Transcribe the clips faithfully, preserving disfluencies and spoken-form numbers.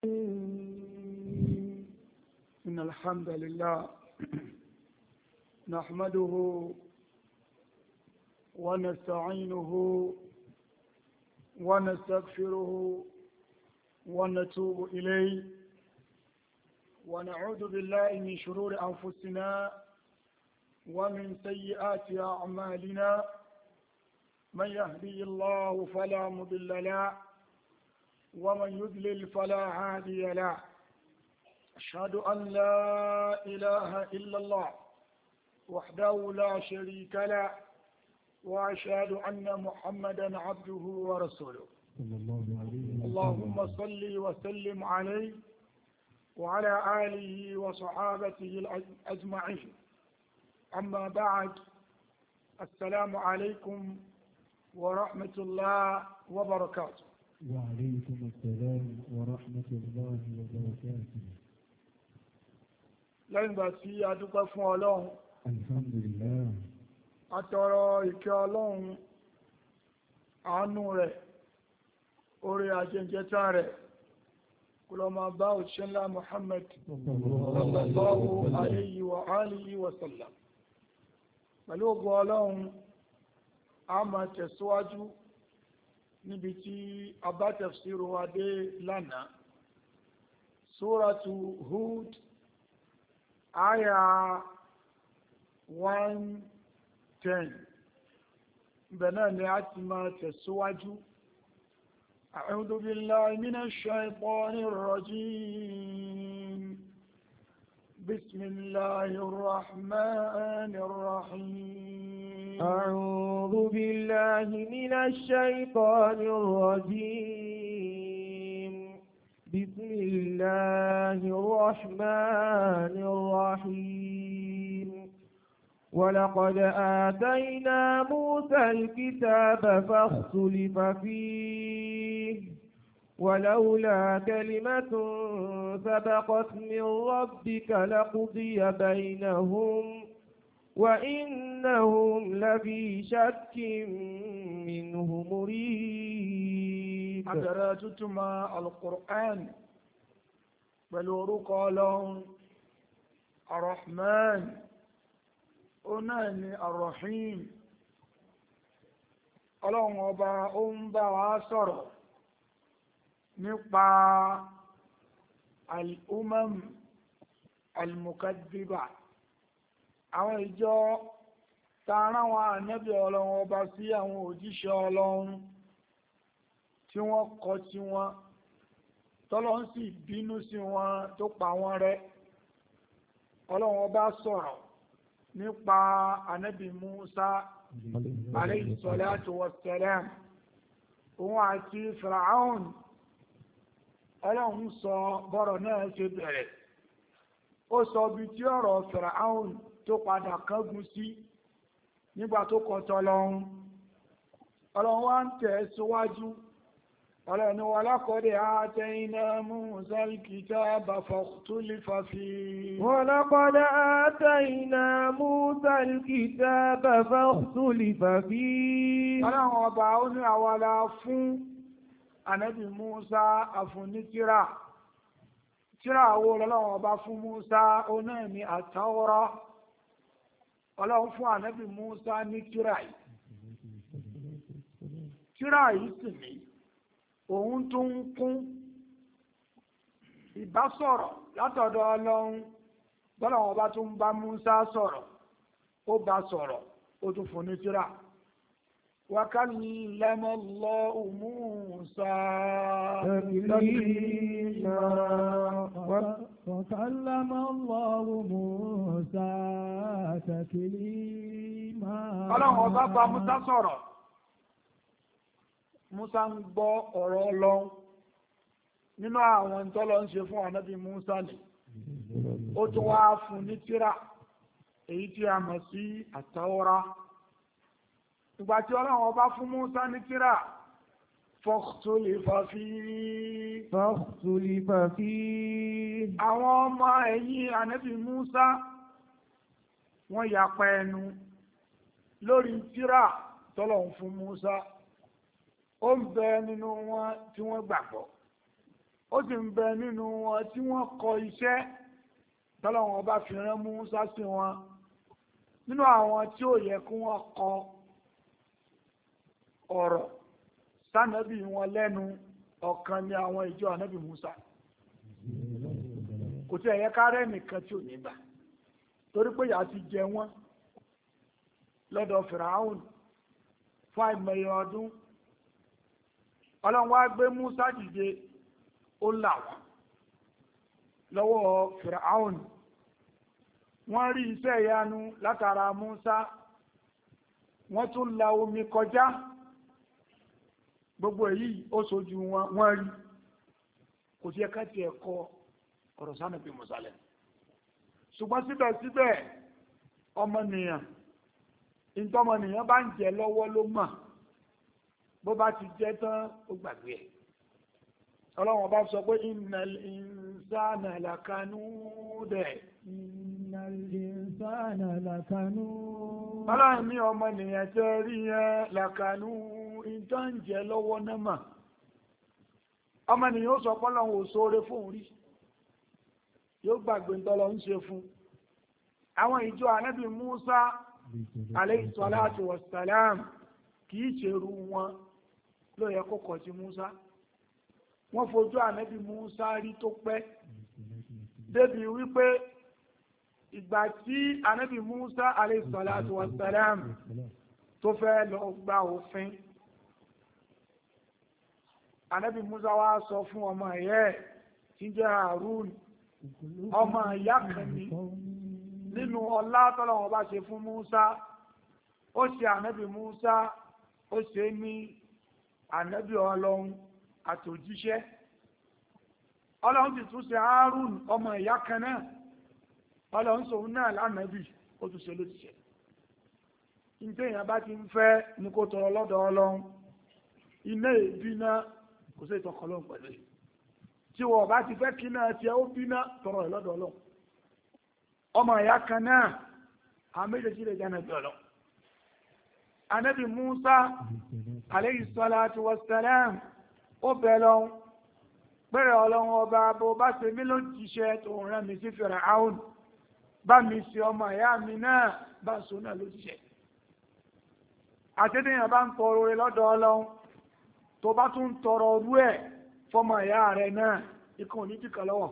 إن الحمد لله نحمده ونستعينه ونستغفره ونتوب إليه ونعوذ بالله من شرور أنفسنا ومن سيئات أعمالنا من يهدي الله فلا مضل له ومن يضلل فلا هادي له أشهد أن لا إله إلا الله وحده لا شريك له وأشهد أن محمدا عبده ورسوله اللهم صل وسلم عليه وعلى آله وصحابته أجمعين. أما بعد، السلام عليكم ورحمة الله وبركاته. وعليكم السلام ورحمة الله وبركاته. lẹ́yìn ìgbà tí a dúpẹ́ fún Ọlọ́run, alhamdulillah, a tọrọ ìkẹ́ Ọlọ́run, àánú rẹ̀, oore ajẹ́jẹta rẹ̀ kó lọ máa bá òṣìṣẹ́ ńlá Muhammad sallallahu alayhi wa alihi wa sallam. Pẹ̀lú ògo Ọlọ́run, a máa tẹ̀síwájú níbi tí a bá tafsiru wa dé lánàá. Suratu Hud, aya one ten. Ibẹ̀ náà ni a ti máa tẹ̀síwájú. A'udhu billahi minash shaytanir rajim. Bismillahir rahmanir rahim. أعوذ بالله من الشيطان الرجيم. بسم الله الرحمن الرحيم. ولقد آتينا موسى الكتاب فاختلف فيه ولولا كلمة سبقت من ربك لقضي بينهم وإنهم لفي شك منه مريب. أدراتتما القرآن بلورق لهم الرحمن أناني الرحيم. Ọlọ́run ọba ó ń bá wa sọ̀rọ̀ nípa al-umam al-mukaddiba, àwọn ìjọ tààrà wọn ànábì Ọlọ́run ọba sí àwọn òjíṣẹ́ Ọlọ́run tí wọ́n kọ̀ tí wọn tọ́lọ́run sì bínú sí wọn tó pa wọ́n rẹ́. Ọlọ́run ọba sọ̀rọ̀ nípa ànábì Musa alayhi salatu wassalam, òun àti Fir'aun. Ọlọ́run sọ bọ́rọ̀ náà ṣe bẹ̀rẹ̀, ó sọ bí tí ọ̀rọ̀ Fir'aun tó padà kángun sí nígbà tó kọtọ lọ́hun. Ọlọ́run wá ń tẹ̀ síwájú. Ọlọ́run ni walaqad atayna Musa al-kitaba fakhtulifa fihi. ولقد آتينا موسى الكتاب فاختلف فيه. Ọlọ́run ọba ó ní àwa la fún ànábì Musa àfúnítírà. Tírà wo lọ́lọ́run ọba fún Musa, ó náà ní àtàwọ́rọ́. Ọlọ́run fún ànábì Musa ní tírà yìí. Tírà yìí sì ní òun tó ń kún ìbásọ̀rọ̀ látọ̀dọ̀ Ọlọ́run. Bọ́lọ́run ọba tó ń bá Musa sọ̀rọ̀, ó bá sọ̀rọ̀, ó tún fún ní tírà. Wa kallama Allahu Musa taklima. Wa kallama Allahu Musa taklima. Ọlọ́run ọba bá Musa sọ̀rọ̀. Musa ń gbọ́ ọ̀rọ̀ Ọlọ́run. Nínú àwọn tọ́lọ ń ṣe fún ànábì Musa ni ó tún wá fún ní tírà, èyí tí a mọ̀ sí àtàwọ́rá. Ìgbà tí Ọlọ́run ọba fún Musa ní tírà, fakhtulifa fihi. fakhtulifa fihi. Àwọn ọmọ ẹ̀yìn ànábì Musa wọ́n yapa ẹnu lórí tírà tọ́lọ̀ fún Musa. Ó ń bẹ nínú wọn tí wọ́n gbàgbọ́, ó sì ń bẹ nínú wọn tí wọ́n kọ iṣẹ́ tọ́lọ́wọ́n bá fi rán Mùsá sí wọn nínú àwọn tí ó yẹ kí wọ́n kọ ọ̀rọ̀ sánàbí wọn lẹ́nu ọ̀kan ní àwọn ìjọ ànábì Mùsá kò tí ẹ̀yẹ kárẹ́ nìkan tí ò ní gbà torí pé ìyà ti jẹ wọ́n lọ́dọ̀ Fìràáhùn fún àìmọye ọdún Ọlọ́run wá gbé Mùsá dìde ó là wọ́n lọ́wọ́ Fìràáhùn wọ́n rí iṣẹ́ ìyanu látara Mùsá wọ́n tún la omi kọjá gbogbo èyí ó sojú wọn wọ́n rí kò sí ẹ̀ka tí ẹ̀kọ́ ọ̀rọ̀ sánàbí Mùsá lẹ́nu ṣùgbọ́n síbẹ̀síbẹ̀ ọmọnìyàn ìtọ́mọnìyàn bá ń jẹ lọ́wọ́ ló mọ̀ bó bá ti jẹ tán ó gbàgbé ẹ̀ Ọlọ́run bá sọ pé innal insana lakanud innal insana lakanud Ọlọ́run ní ọmọnìyàn tẹ́ rí yẹn lakanud ìtọ́ ń jẹ lọ́wọ́ náà mọ̀ ọmọnìyàn ó sọ pé Ọlọ́run ò sóore fóun rí yóò gbàgbé ntọ́lọ ń ṣe fún àwọn ìjọ ànábì Mùsá alayhi salatu wassalam kìí ṣerú wọn ló yẹ kó kọ̀ sí Mùsá wọ́n fojú ànábì Mùsá rí tó pẹ́ débi wípé ìgbà tí ànábì Mùsá alayhi salatu wassalam tó fẹ́ lọ gba òfin ànábì Mùsá wá sọ fún ọmọ ẹ̀yẹ́ tí ń jẹ́ Harun ọmọ ìyá kan ní nínú ọlá tọ́lọ́wọ́ bá ṣe fún Mùsá ó ṣe ànábì Mùsá ó ṣe ní ànábì Ọlọ́run àtòjíṣẹ́ Ọlọ́run sì tún ṣe Harun ọmọ ìyá kan náà Ọlọ́run sòun náà lánàbì ó tún ṣe lóṣìṣẹ́ nítorí èèyàn bá ti ń fẹ́ ní kó tọrọ lọ́dọ̀ Ọlọ́run iná ìbínà kò sí ìtọ́kọ lóhùn pẹ̀lú ẹ̀ tí wọ́n bá ti fẹ́ kí náà tí ó bínà tọrọ ẹ̀ lọ́dọ̀ Ọlọ́run ọmọ ìyá kan náà àwọn méjèèjì lè jáná bí Ọlọ́run Ànábì Mùsá alayhi salatu wassalam ó bẹ̀ lọ́hùn pẹ̀rẹ̀ Ọlọ́run ọba bó bá ṣe mí ló jíṣẹ́ tó rán mi sí Fíráúnù bá mi ṣe ọmọ ìyá mi náà bá so náà ló jíṣẹ́ àtẹ́dẹ̀yàn bá ń tọrọ rẹ̀ lọ́dọ̀ Ọlọ́run tó bá tún tọrọ orú ẹ̀ fọmọ ìyá rẹ̀ náà ikú ní jíkà lọ́wọ́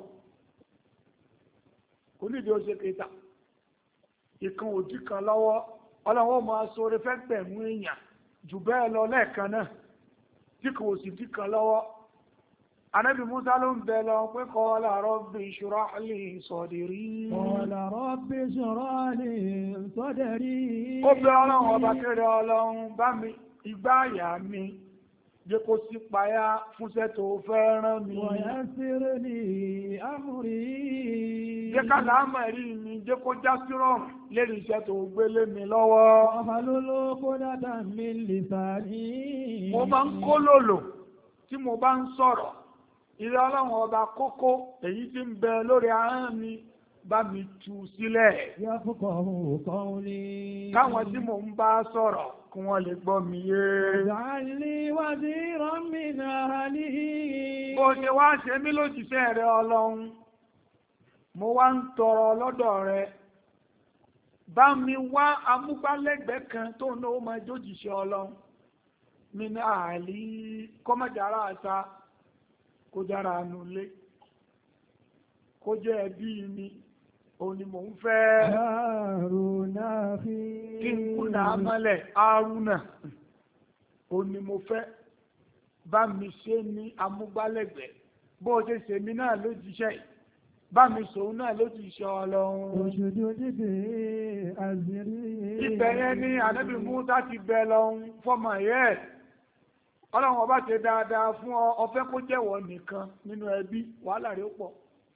kò nídìí ó ṣe kẹta ikú ò jíkà lọ́wọ́ Ọlọ́run ó máa sóre fẹ́ gbẹ̀mú èèyàn jù bẹ́ẹ̀ lọ lẹ́ẹ̀kan náà tí kò sì jíkà lọ́wọ́ Ànábì Mùsá ló ń bẹ lọ pé qala rabbi shrah li sadri qala rabbi shrah li sadri ó bẹ Ọlọ́run ọba kéré Ọlọ́run bá mi igbá àyà mi jẹ́ kó sí payá fúnṣẹ́ tó fẹ́ rán mi. wa yassir li amri jẹ́ ká láàmà rí mi jẹ́ kó já sí rọrùn lérí iṣẹ́ tó gbélé mi lọ́wọ́. wahlul uqdatan min lisani mo bá ń kó lòlò tí mo bá ń sọ̀rọ̀ ìrẹ́ Ọlọ́run ọba kókó èyí tí ń bẹ lórí ahọ́n mi bá mi tú sílẹ̀. yafqahu qawli káwọn tí mò ń bá sọ̀rọ̀ kí wọ́n lè gbọ́ mi yé. waj'alni waziran min ahli bó ṣe wá ṣe mí lójíṣẹ́ rẹ Ọlọ́run mo wá ń tọrọ lọ́dọ̀ rẹ bá mi wá amúgbálẹ́gbẹ̀ẹ́ kan tó náà ó máa jójíṣẹ́ Ọlọ́run min ahli kọ́mọ̀jára àta kó jára nulé kó jẹ́ ẹbí mi òun ni mò ń fẹ́. Haruna fi kí n kú náà mọ́lẹ̀ Haruna òun ni mo fẹ́ bá mi ṣe ní amúgbálẹ́gbẹ̀ẹ́ bó o ṣe ṣe mí náà ló jíṣẹ́ bá mi sòun náà ló jíṣẹ́ Ọlọ́run. òṣèlú dídè àzírí. ibẹ̀ yẹn ni Ànábì Mùsá ti bẹ lọ́hún fọmọ yẹ́ Ọlọ́run ọba ṣe dáadáa fún ọ ọfẹ́ kó jẹ́wọ́ nìkan nínú ẹbí wàhálà rẹ̀ ó pọ̀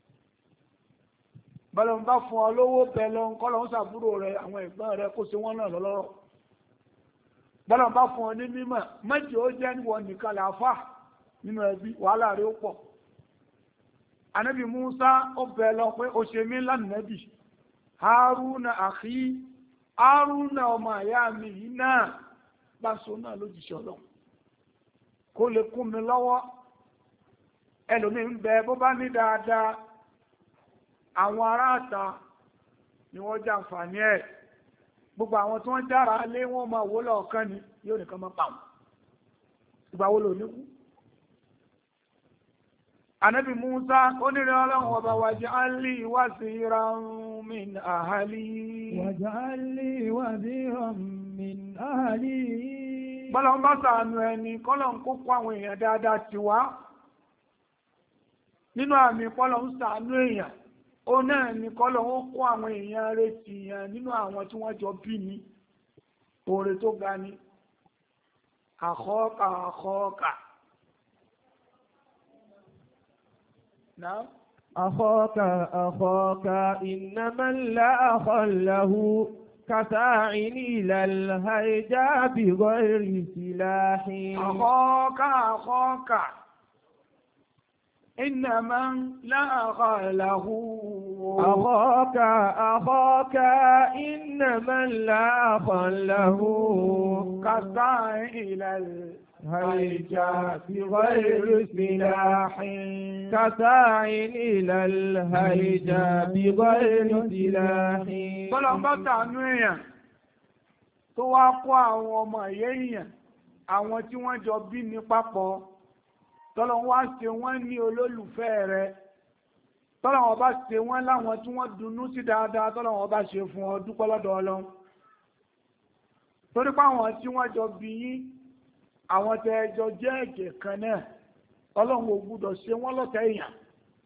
bẹ́lẹ̀ ń bá fún ọ lówó bẹ́lẹ̀ ń kọ́ lọ́n sàbúrò rẹ̀ àwọn ẹ̀gbọ́n rẹ̀ kó ṣe wọ́n náà lọ́lọ́rọ̀ bẹ́lẹ̀ ń bá fún ọ ní mímọ̀ méjì ó jẹ́ níwọ̀n nìkan làáfà nínú ẹbí wàhálà rẹ̀ ó pọ̀ Ànábì Mùsá ó bẹ̀ lọ pé ó ṣe mí lánàbì Haruna àkí Haruna ọmọ àyá mi yìí náà bá so náà lójúṣe Ọlọ́run kó lè kún mi lọ́wọ́ ẹlòmíì ń bẹ bó bá ní dáadáa àwọn aráàta ni wọ́n jàǹfààní ẹ̀ gbogbo àwọn tí wọ́n jára lé wọ́n máa wó lọ́ọ̀kan ni yóò nìkan máa pa wọn ìgbà wo lò níkú. Ànábì Musa onírẹ̀ ọlọ́run ọba waj'alni waziran min ahli. Waj'alni waziran min ahli. Bọ́lá ń bá sàánú ẹni kọ́lọ̀ ń kókó àwọn èèyàn dáadáa ti wá. Nínú àmì kọ́lọ̀ ń sàánú èèyàn, ó náà ní kọ́lọ̀ ó kó àwọn èèyàn rẹ̀ tì yàn nínú àwọn tí wọ́n jọ bí ni. Oore tó ga ni. Akhaka akhaka. نعم أخاك أخاك إنما لا أخا له كساعن إلى الهيجاء بغير سلاح أخاك أخاك إنما لا أخا له أخاك أخاك إنما لا أخا له كساعن إلى الهيجاء هيجا بغير سلاح كساع إلى الهيجا بغير سلاح Bọ́lá ń bá tàánú èèyàn tó wá kó àwọn ọmọ ẹ̀yẹ́ èèyàn àwọn tí wọ́n jọ bí ní papọ̀ tọ́lọ̀ wá ṣe wọ́n ní olólùfẹ́ rẹ̀ tọ́lọ̀ wọ́n bá ṣe wọ́n láwọn tí wọ́n dunnú sí dáadáa tọ́lọ̀ wọ́n bá ṣe fún ọ dúpẹ́ lọ́dọ̀ Ọlọ́run torí pé àwọn tí wọ́n jọ bí yín àwọn tẹ ẹjọ jẹ́ ẹ̀jẹ̀ kan náà Ọlọ́run ò gbúdọ̀ ṣe wọ́n lọ́tẹ̀ èèyàn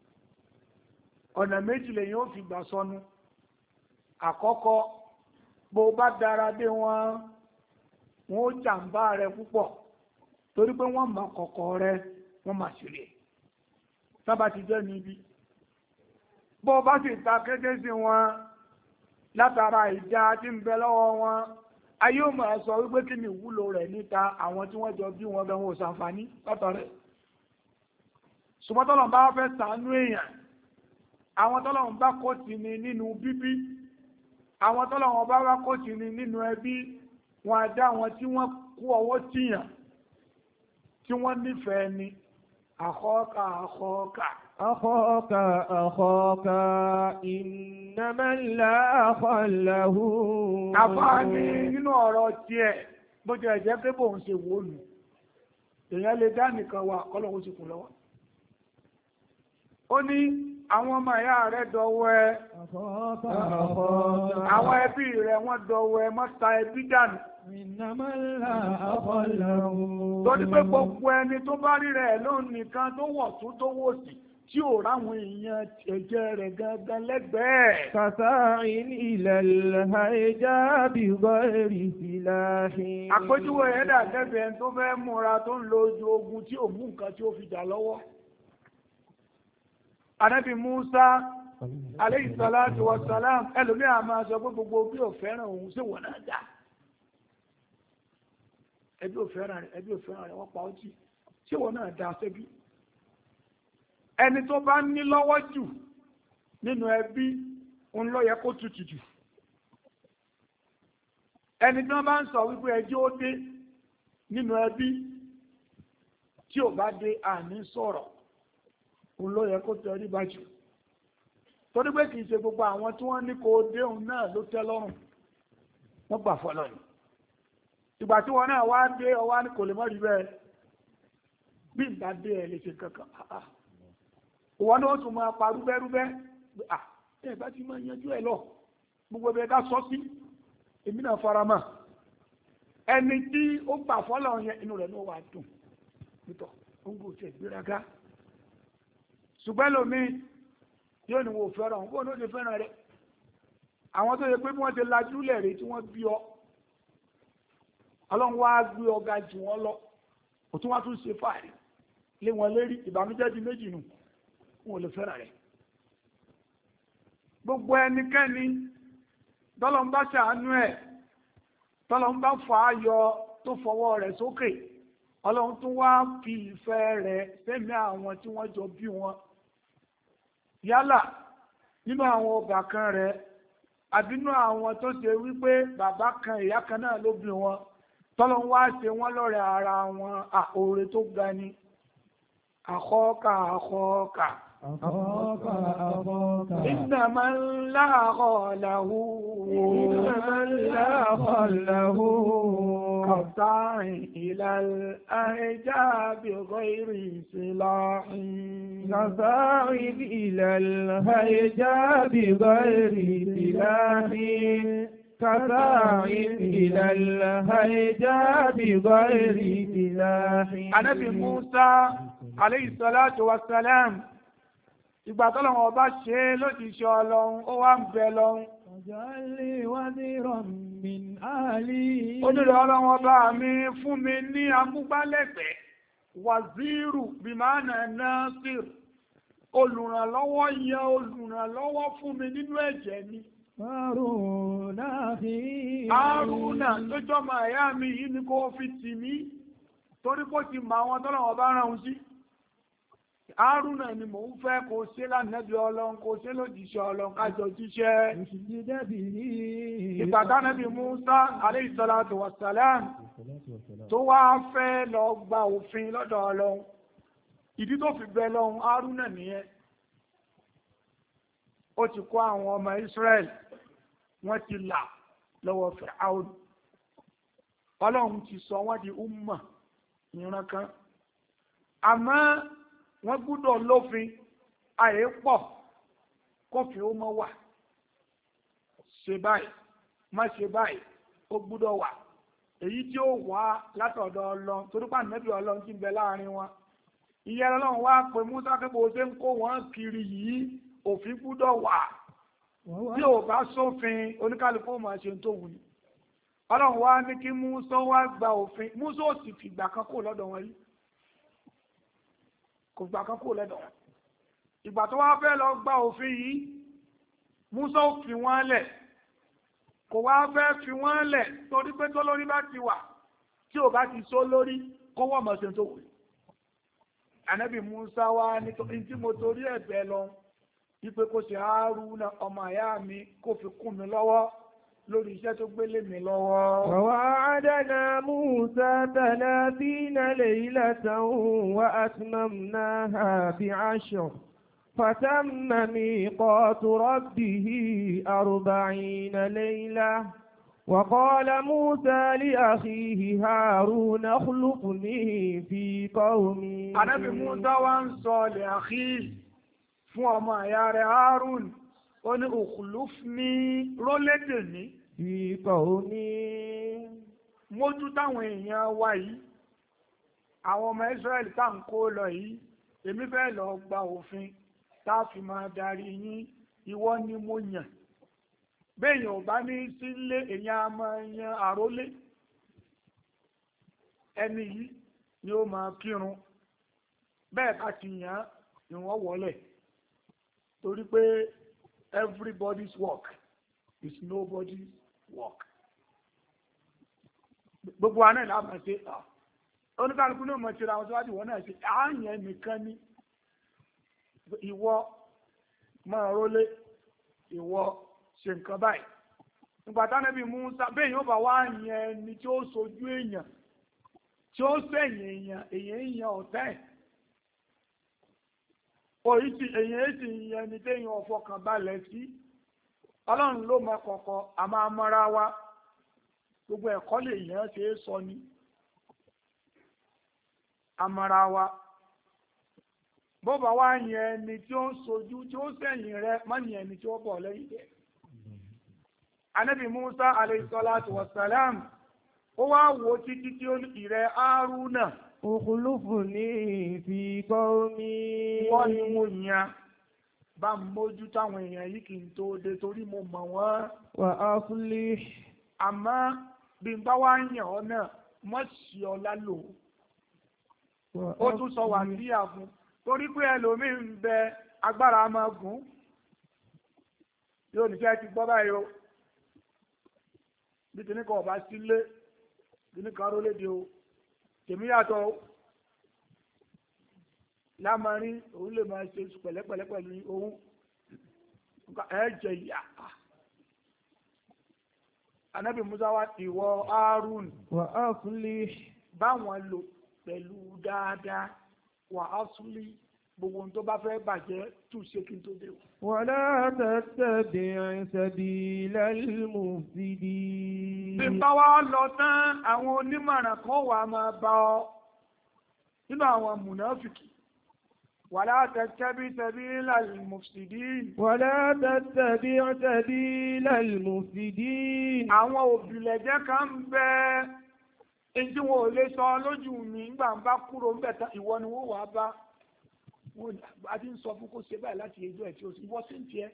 ọ̀nà méjì lèyìn ó fi gbà sọnù àkọ́kọ́ bó bá dára dé wọn wọn ó jàǹbá rẹ púpọ̀ torí pé wọ́n mọ kọ̀kọ̀ rẹ wọ́n mà ṣeré sábà ti jẹ́ níbi bó bá sì ta kéde sí wọn látara ìjà tí ń bẹ lọ́wọ́ wọn ayé ò máa sọ wípé kí ni ìwúlò rẹ̀ níta àwọn tí wọ́n jọ bí wọn gan wọn ò ṣàǹfààní lọ́tọ̀ rẹ̀ ṣùgbọ́n tọ́lọ̀ bá fẹ́ ṣàánú èèyàn àwọn tọ́lọ̀ bá kó tì ní nínú bíbí àwọn tọ́lọ̀ wọn bá wá kó tì ní nínú ẹbí wọn àdá àwọn tí wọ́n kó ọwọ́ tìyàn tí wọ́n nífẹ̀ẹ́ ni àkọ́ọ̀kà àkọ́ọ̀kà أخاك أخاك إنما لا أخا له àfáàní nínú ọ̀rọ̀ tiẹ̀ bó jẹ́ ẹ̀jẹ̀ pé bóun ṣe wò lù èèyàn lè dá nìkan wà kọ́lọ́hún sì kún lọ́wọ́ ó ní àwọn ọmọ ìyá rẹ̀ dọ̀wọ́ ẹ àwọn ẹbí rẹ̀ wọ́n dọ̀wọ́ ẹ mọ́ta ẹbí dànù torí pé gbogbo ẹni tó bá rí rẹ̀ lónìí nìkan tó wọ̀ tún tó wò sí tí ò ráwọn èèyàn ẹ̀jẹ̀ rẹ̀ gangan lẹ́gbẹ̀ẹ́. Kàtàrín ilẹ̀ ìlàhàíjá bí gọ́ẹ̀rì síláhì. Àpéjúwò ẹ̀dà gẹ́gẹ́ tó fẹ́ múra tó ń lo ojú ogun tí ò mú nǹkan tí ó fi jà lọ́wọ́. Ànábì Musa, alayhi salatu wa salam, ẹlòmí àmà sọ pé gbogbo bí ò fẹ́ràn òun sí wọ̀n náà dá. Ẹbí ò fẹ́ràn rẹ̀, ẹbí ò fẹ́ràn rẹ̀, wọ́n pa ó tì. Sí wọ̀n náà dá sẹ́bí. Ẹni tó bá ní lọ́wọ́ jù nínú ẹbí ń lọ yẹ kó tutù jù. Ẹni tí wọ́n bá ń sọ wípé ẹjọ́ ó dé nínú ẹbí tí ò bá dé àní sọ̀rọ̀ ń lọ yẹ kó tẹrí bá jù. Torí pé kìí ṣe gbogbo àwọn tí wọ́n ní kó dé òun náà ló tẹ́ lọ́rùn wọ́n gbà fọlọ́ ni. Ìgbà tí wọ́n náà wá dé ọwá ní kò lè mọ́ rí bẹ́ẹ̀ bí ìgbà dé ẹ̀ lè ṣe kankan. Wọ́n náà tún máa pa rúbẹ́rúbẹ́ à ẹ̀ bá ti máa yanjú ẹ̀ lọ gbogbo ẹ̀ ká sọ sí èmi náà fara mọ́ ẹni tí ó gbà fọ́lọ̀ yẹn inú rẹ̀ ló wà dùn nítọ̀ ó ń gò tẹ̀ gbéraga ṣùgbọ́n lómi yóò ní wo fẹ́ràn òun kó ní ó ṣe fẹ́ràn rẹ̀ àwọn tó yẹ pé bí wọ́n ti lajú lẹ̀ rè tí wọ́n bí ọ ọlọ́run wá gbé ọ̀gá jù wọ́n lọ òtún wá tún ṣe fàárí lé wọn lérí ìbànújẹ́ di méjì nù wọn ò lè fẹ́ràn rẹ̀ gbogbo ẹnikẹ́ni tọ́lọ̀ ń bá ṣàánú ẹ̀ tọ́lọ̀ ń bá fà á yọ tó fọwọ́ rẹ̀ sókè ọlọ́run tún wá fi ìfẹ́ rẹ̀ sẹ́mi àwọn tí wọ́n jọ bí wọn yálà nínú àwọn ọbàkan rẹ̀ àbínú àwọn tó ṣe wípé bàbá kan ìyá kan náà ló bí wọn tọ́lọ̀ ń wá ṣe wọ́n lọ́rẹ̀ ara wọn àkóore tó ga ni akhaka akhaka أخاك أخاك inna man la khalahu إنما لا خله كالسعي إلى الأعجاب غير سلاح كصاعد إلى الهيجاء بغير سلاح كصاعد إلى الهيجاء بغير سلاح. Ànábì Mùsá alayhi salatu wassalam ìgbà tọ́lọ́run ọba ṣe lójíṣẹ́ Ọlọ́run ó wá ń bẹ lọ́run. واجعل لي وزيرا من أهلي. Onírè Ọlọ́run ọba mi fún mi ní amúgbálẹ́gbẹ̀ẹ́ wàzírù bìmánà násìr olùrànlọ́wọ́ yẹ olùrànlọ́wọ́ fún mi nínú ẹ̀jẹ̀ mi. هارون أخي. Hárúnà tó jọmọ ẹ̀yà mi yìí ni kò fi tì mí torí kó ti mọ àwọn tọ́lọ́run ọba rán un sí. Hárúnà ni mò ń fẹ́ kó ṣe lánàbí Ọlọ́run kó ṣe lójíṣẹ́ Ọlọ́run kájọ jíṣẹ́. اشدد به. Ìpàdánàbí Mùsá alayhi salatu wassalam tó wá fẹ́ lọ gba òfin lọ́dọ̀ Ọlọ́run. Ìdí tó fi bẹ lọ́run Hárúnà nìyẹn. Ó ti kó àwọn ọmọ Israẹli, wọ́n ti là lọ́wọ́ Fáráò. Ọlọ́run ti sọ wọ́n di umma ìran kan. Àmọ́ wọ́n gbúdọ̀ lófin àyè pọ̀ kófin ó mọ́ wà. Ṣe báyìí, má ṣe báyìí, ó gbúdọ̀ wà. Èyí tí ó wà látọ̀dọ̀ Ọlọ́run torí pé ànábì Ọlọ́run ti ń bẹ láàrin wọn. Ìyẹn Ọlọ́run wá pé Mùsá pé bó ṣe ń kó wọn kiri yìí òfin gbúdọ̀ wà. Bí ò bá sófin oníkálukú ó máa ṣe tó wù ní. Ọlọ́run wá ní kí Mùsá wá gba òfin. Mùsá ò sì fìgbà kan kó lọ́dọ̀ wọn yìí. Kò gbà kan kó lọ́dọ̀ wọn. Ìgbà tó wá fẹ́ lọ gba òfin yìí, Mùsá ò fi wọ́n lẹ̀. Kò wá fẹ́ fi wọ́n lẹ̀ torí pé tó lórí bá ti wà tí ò bá ti só lórí kó wọ́n mọ̀ ṣe tó wù. Ànábì Mùsá wá ní tí mo torí ẹ̀bẹ̀ lọ wípé kó ṣe Hárúnà ọmọ ìyá mi kó fi kún mi lọ́wọ́ lórí iṣẹ́ tó gbélé mi lọ́wọ́. ووعدنا موسى ثلاثين ليلة وأتممناها بعشر فتم ميقات ربه أربعين ليلة وقال موسى لأخيه هارون اخلفني في قومي. Ànábì Mùsá wá ń sọ lè àkí fún ọmọ ìyá rẹ̀ Hárún ó ní ukhlufni rólédè ní. Fi qawmi. Mójú táwọn èèyàn wa yìí àwọn ọmọ Ísírẹ́lì tá ń kó lọ yìí èmi fẹ́ lọ gba òfin tá fi máa darí yín ìwọ ni mo yàn. Béèyàn ò bá ní sílé èèyàn a máa yan àrólé. Ẹni yìí ni ó máa kírun bẹ́ẹ̀ ká ti yàn ìwọ̀n wọlé torí pé everybody's work is nobody's work. Gbogbo wa náà la máa ṣe oníkàlùkù náà máa ṣe ra àwọn tó wá di wọ́n náà ṣe àáyàn nìkan ní ìwọ máa rólé ìwọ ṣe nǹkan báyìí. Nígbà t'Ànábì Mùsá bẹ́ẹ̀ yóò bá wá yẹn ẹni tí ó sojú èèyàn tí ó sẹ́yìn èèyàn èèyàn èèyàn ọ̀tá ẹ̀. Òyí tí èèyàn èsì yẹn ni téèyàn ọ̀fọkàn balẹ̀ sí. Ọlọ́run ló mọ kọ̀kọ̀ àmọ́ amọ́ra wa gbogbo ẹ̀kọ́ lè yẹn ṣe é sọ ni. Amọ́ra wa bó bá wá yẹn ẹni tí ó ń sojú tí ó sẹ́yìn rẹ má yẹn ẹni tí ó bọ̀ lẹ́yìn rẹ̀. Ànábì Mùsá alayhi salatu wassalam ó wá wo títí tí ó ní ìrẹ́ Hárúnà. Ukhlufni fi qawmi. Wọ́n ni mo yàn bá mójú táwọn èèyàn yìí kì í tó dé torí mo mọ̀ wọ́n. Wa aslih. Àmọ́ bí n bá wá yàn ọ́ náà mọ̀ sí ọ lálò. Ó tún sọ wà sí àfún torí pé ẹlòmíì ń bẹ agbára máa gùn. Yóò ní fẹ́ ti gbọ́ báyìí o. Bí kìíní kan ọba sílé kìíní kan ró léde o. Tèmi yàtọ̀ o. Lámarin òun lè máa ṣe pẹ̀lẹ́pẹ̀lẹ́ pẹ̀lú ohun ẹ̀jẹ̀ ìyá. Ànábì Mùsá wá ìwọ Hárún wa aslih. báwọn lò pẹ̀lú dáadáa wà á súnlé gbogbo ohun tó bá fẹ́ bàjẹ́ tún ṣe kí n tó dé o. ولا تتبع سبيل المفسدين. bí bá wá lọ tán àwọn onímọ̀ràn kan wà máa bá ọ nínú àwọn mùnáfìkì. ولا تتبع سبيل المفسدين. ولا تتبع سبيل المفسدين. àwọn òbílẹ̀jẹ́ kan ń bẹ èyí tí wọn ò lè sọ lójú mi nígbà ń bá kúrò ń bẹ̀ tán ìwọ ni wọ́n wàá bá wọn àti ń sọ fún kó ṣe báyìí láti ẹjọ́ ẹ̀ tí ó sì wọ́n sì ń tiẹ̀.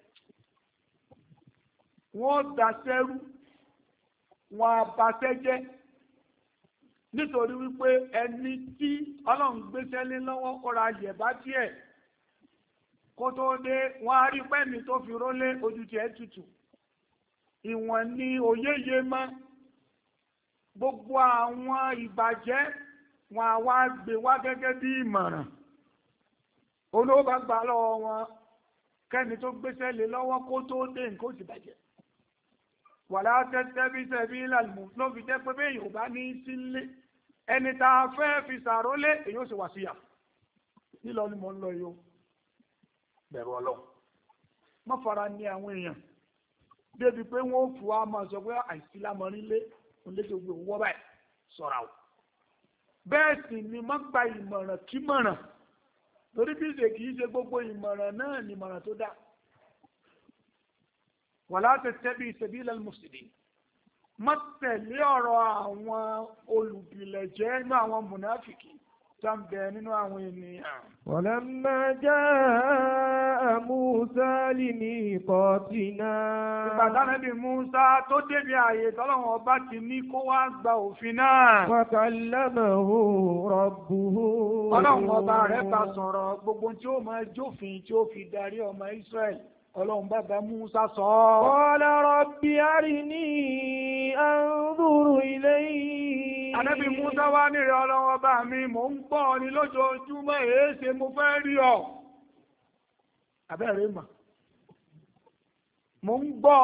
wọ́n daṣẹ́rú wọn àbàṣẹ́ jẹ́ nítorí wípé ẹni tí ọlọ́run gbéṣẹ́ lé lọ́wọ́ kọ́ra yẹ̀bá díẹ̀ kó tó dé wọ́n á rí pẹ́ẹ́nì tó fi rólé ojú tiẹ̀ tutù ìwọ̀n ni òyéye mọ́ gbogbo àwọn ìbàjẹ́ wọn á wá gbé wá gẹ́gẹ́ bí ìmọ̀ràn olówó bá gbà lọ́wọ́ wọn kẹ́ni tó gbéṣẹ́ lé lọ́wọ́ kó tó dé nǹkan ó ti bàjẹ́ wàlá tẹ́tẹ́ bí sẹ́bí lálùmọ́ ló fi jẹ́ pé bẹ́ẹ̀ yóò bá ní sílé ẹni tá a fẹ́ fi sàrólé èyí ó sì wà síyà nílọ ni mo ń lọ yìí ó bẹ̀rù ọlọ́run má fara ní àwọn èèyàn débi pé wọ́n ó fún wa máa sọ pé àìsí lámọrin lé òun lé tó gbé owó báyìí sọ̀rọ̀ àwọn bẹ́ẹ̀ sì ni má gba ìmọ̀ràn kí mọ̀ràn torí bí ṣe kìí ṣe gbogbo ìmọ̀ràn náà ni ìmọ̀ràn tó dá wàlá tattabi sabila al-mufsidin má tẹ̀lé ọ̀rọ̀ àwọn olùbìlẹ̀jẹ́ inú àwọn mùnáfìkì tó ń bẹ nínú àwọn ènìyàn. walamma jaa Musa limiqatina. ìbàdàn bí Musa tó débi ààyè tọ́lọ́wọ́n ọba ti ní kó wá gba òfin náà. wa kallamahu rabbuhu. ọlọ́run ọba rẹ̀ bá sọ̀rọ̀ gbogbo tí ó máa jófin tí ó fi darí ọmọ Israẹli. Ọlọ́run bàbá Musa sọ. Qala rabbi arini anzuru ilayhi. Ànábì Musa wá nírẹ̀ ọlọ́run ọba mi, mò ń gbọ́ ni lójoojúmọ́ èéṣe mo fẹ́ rí ọ. Àbẹ́rẹ́ mà. Mò ń gbọ́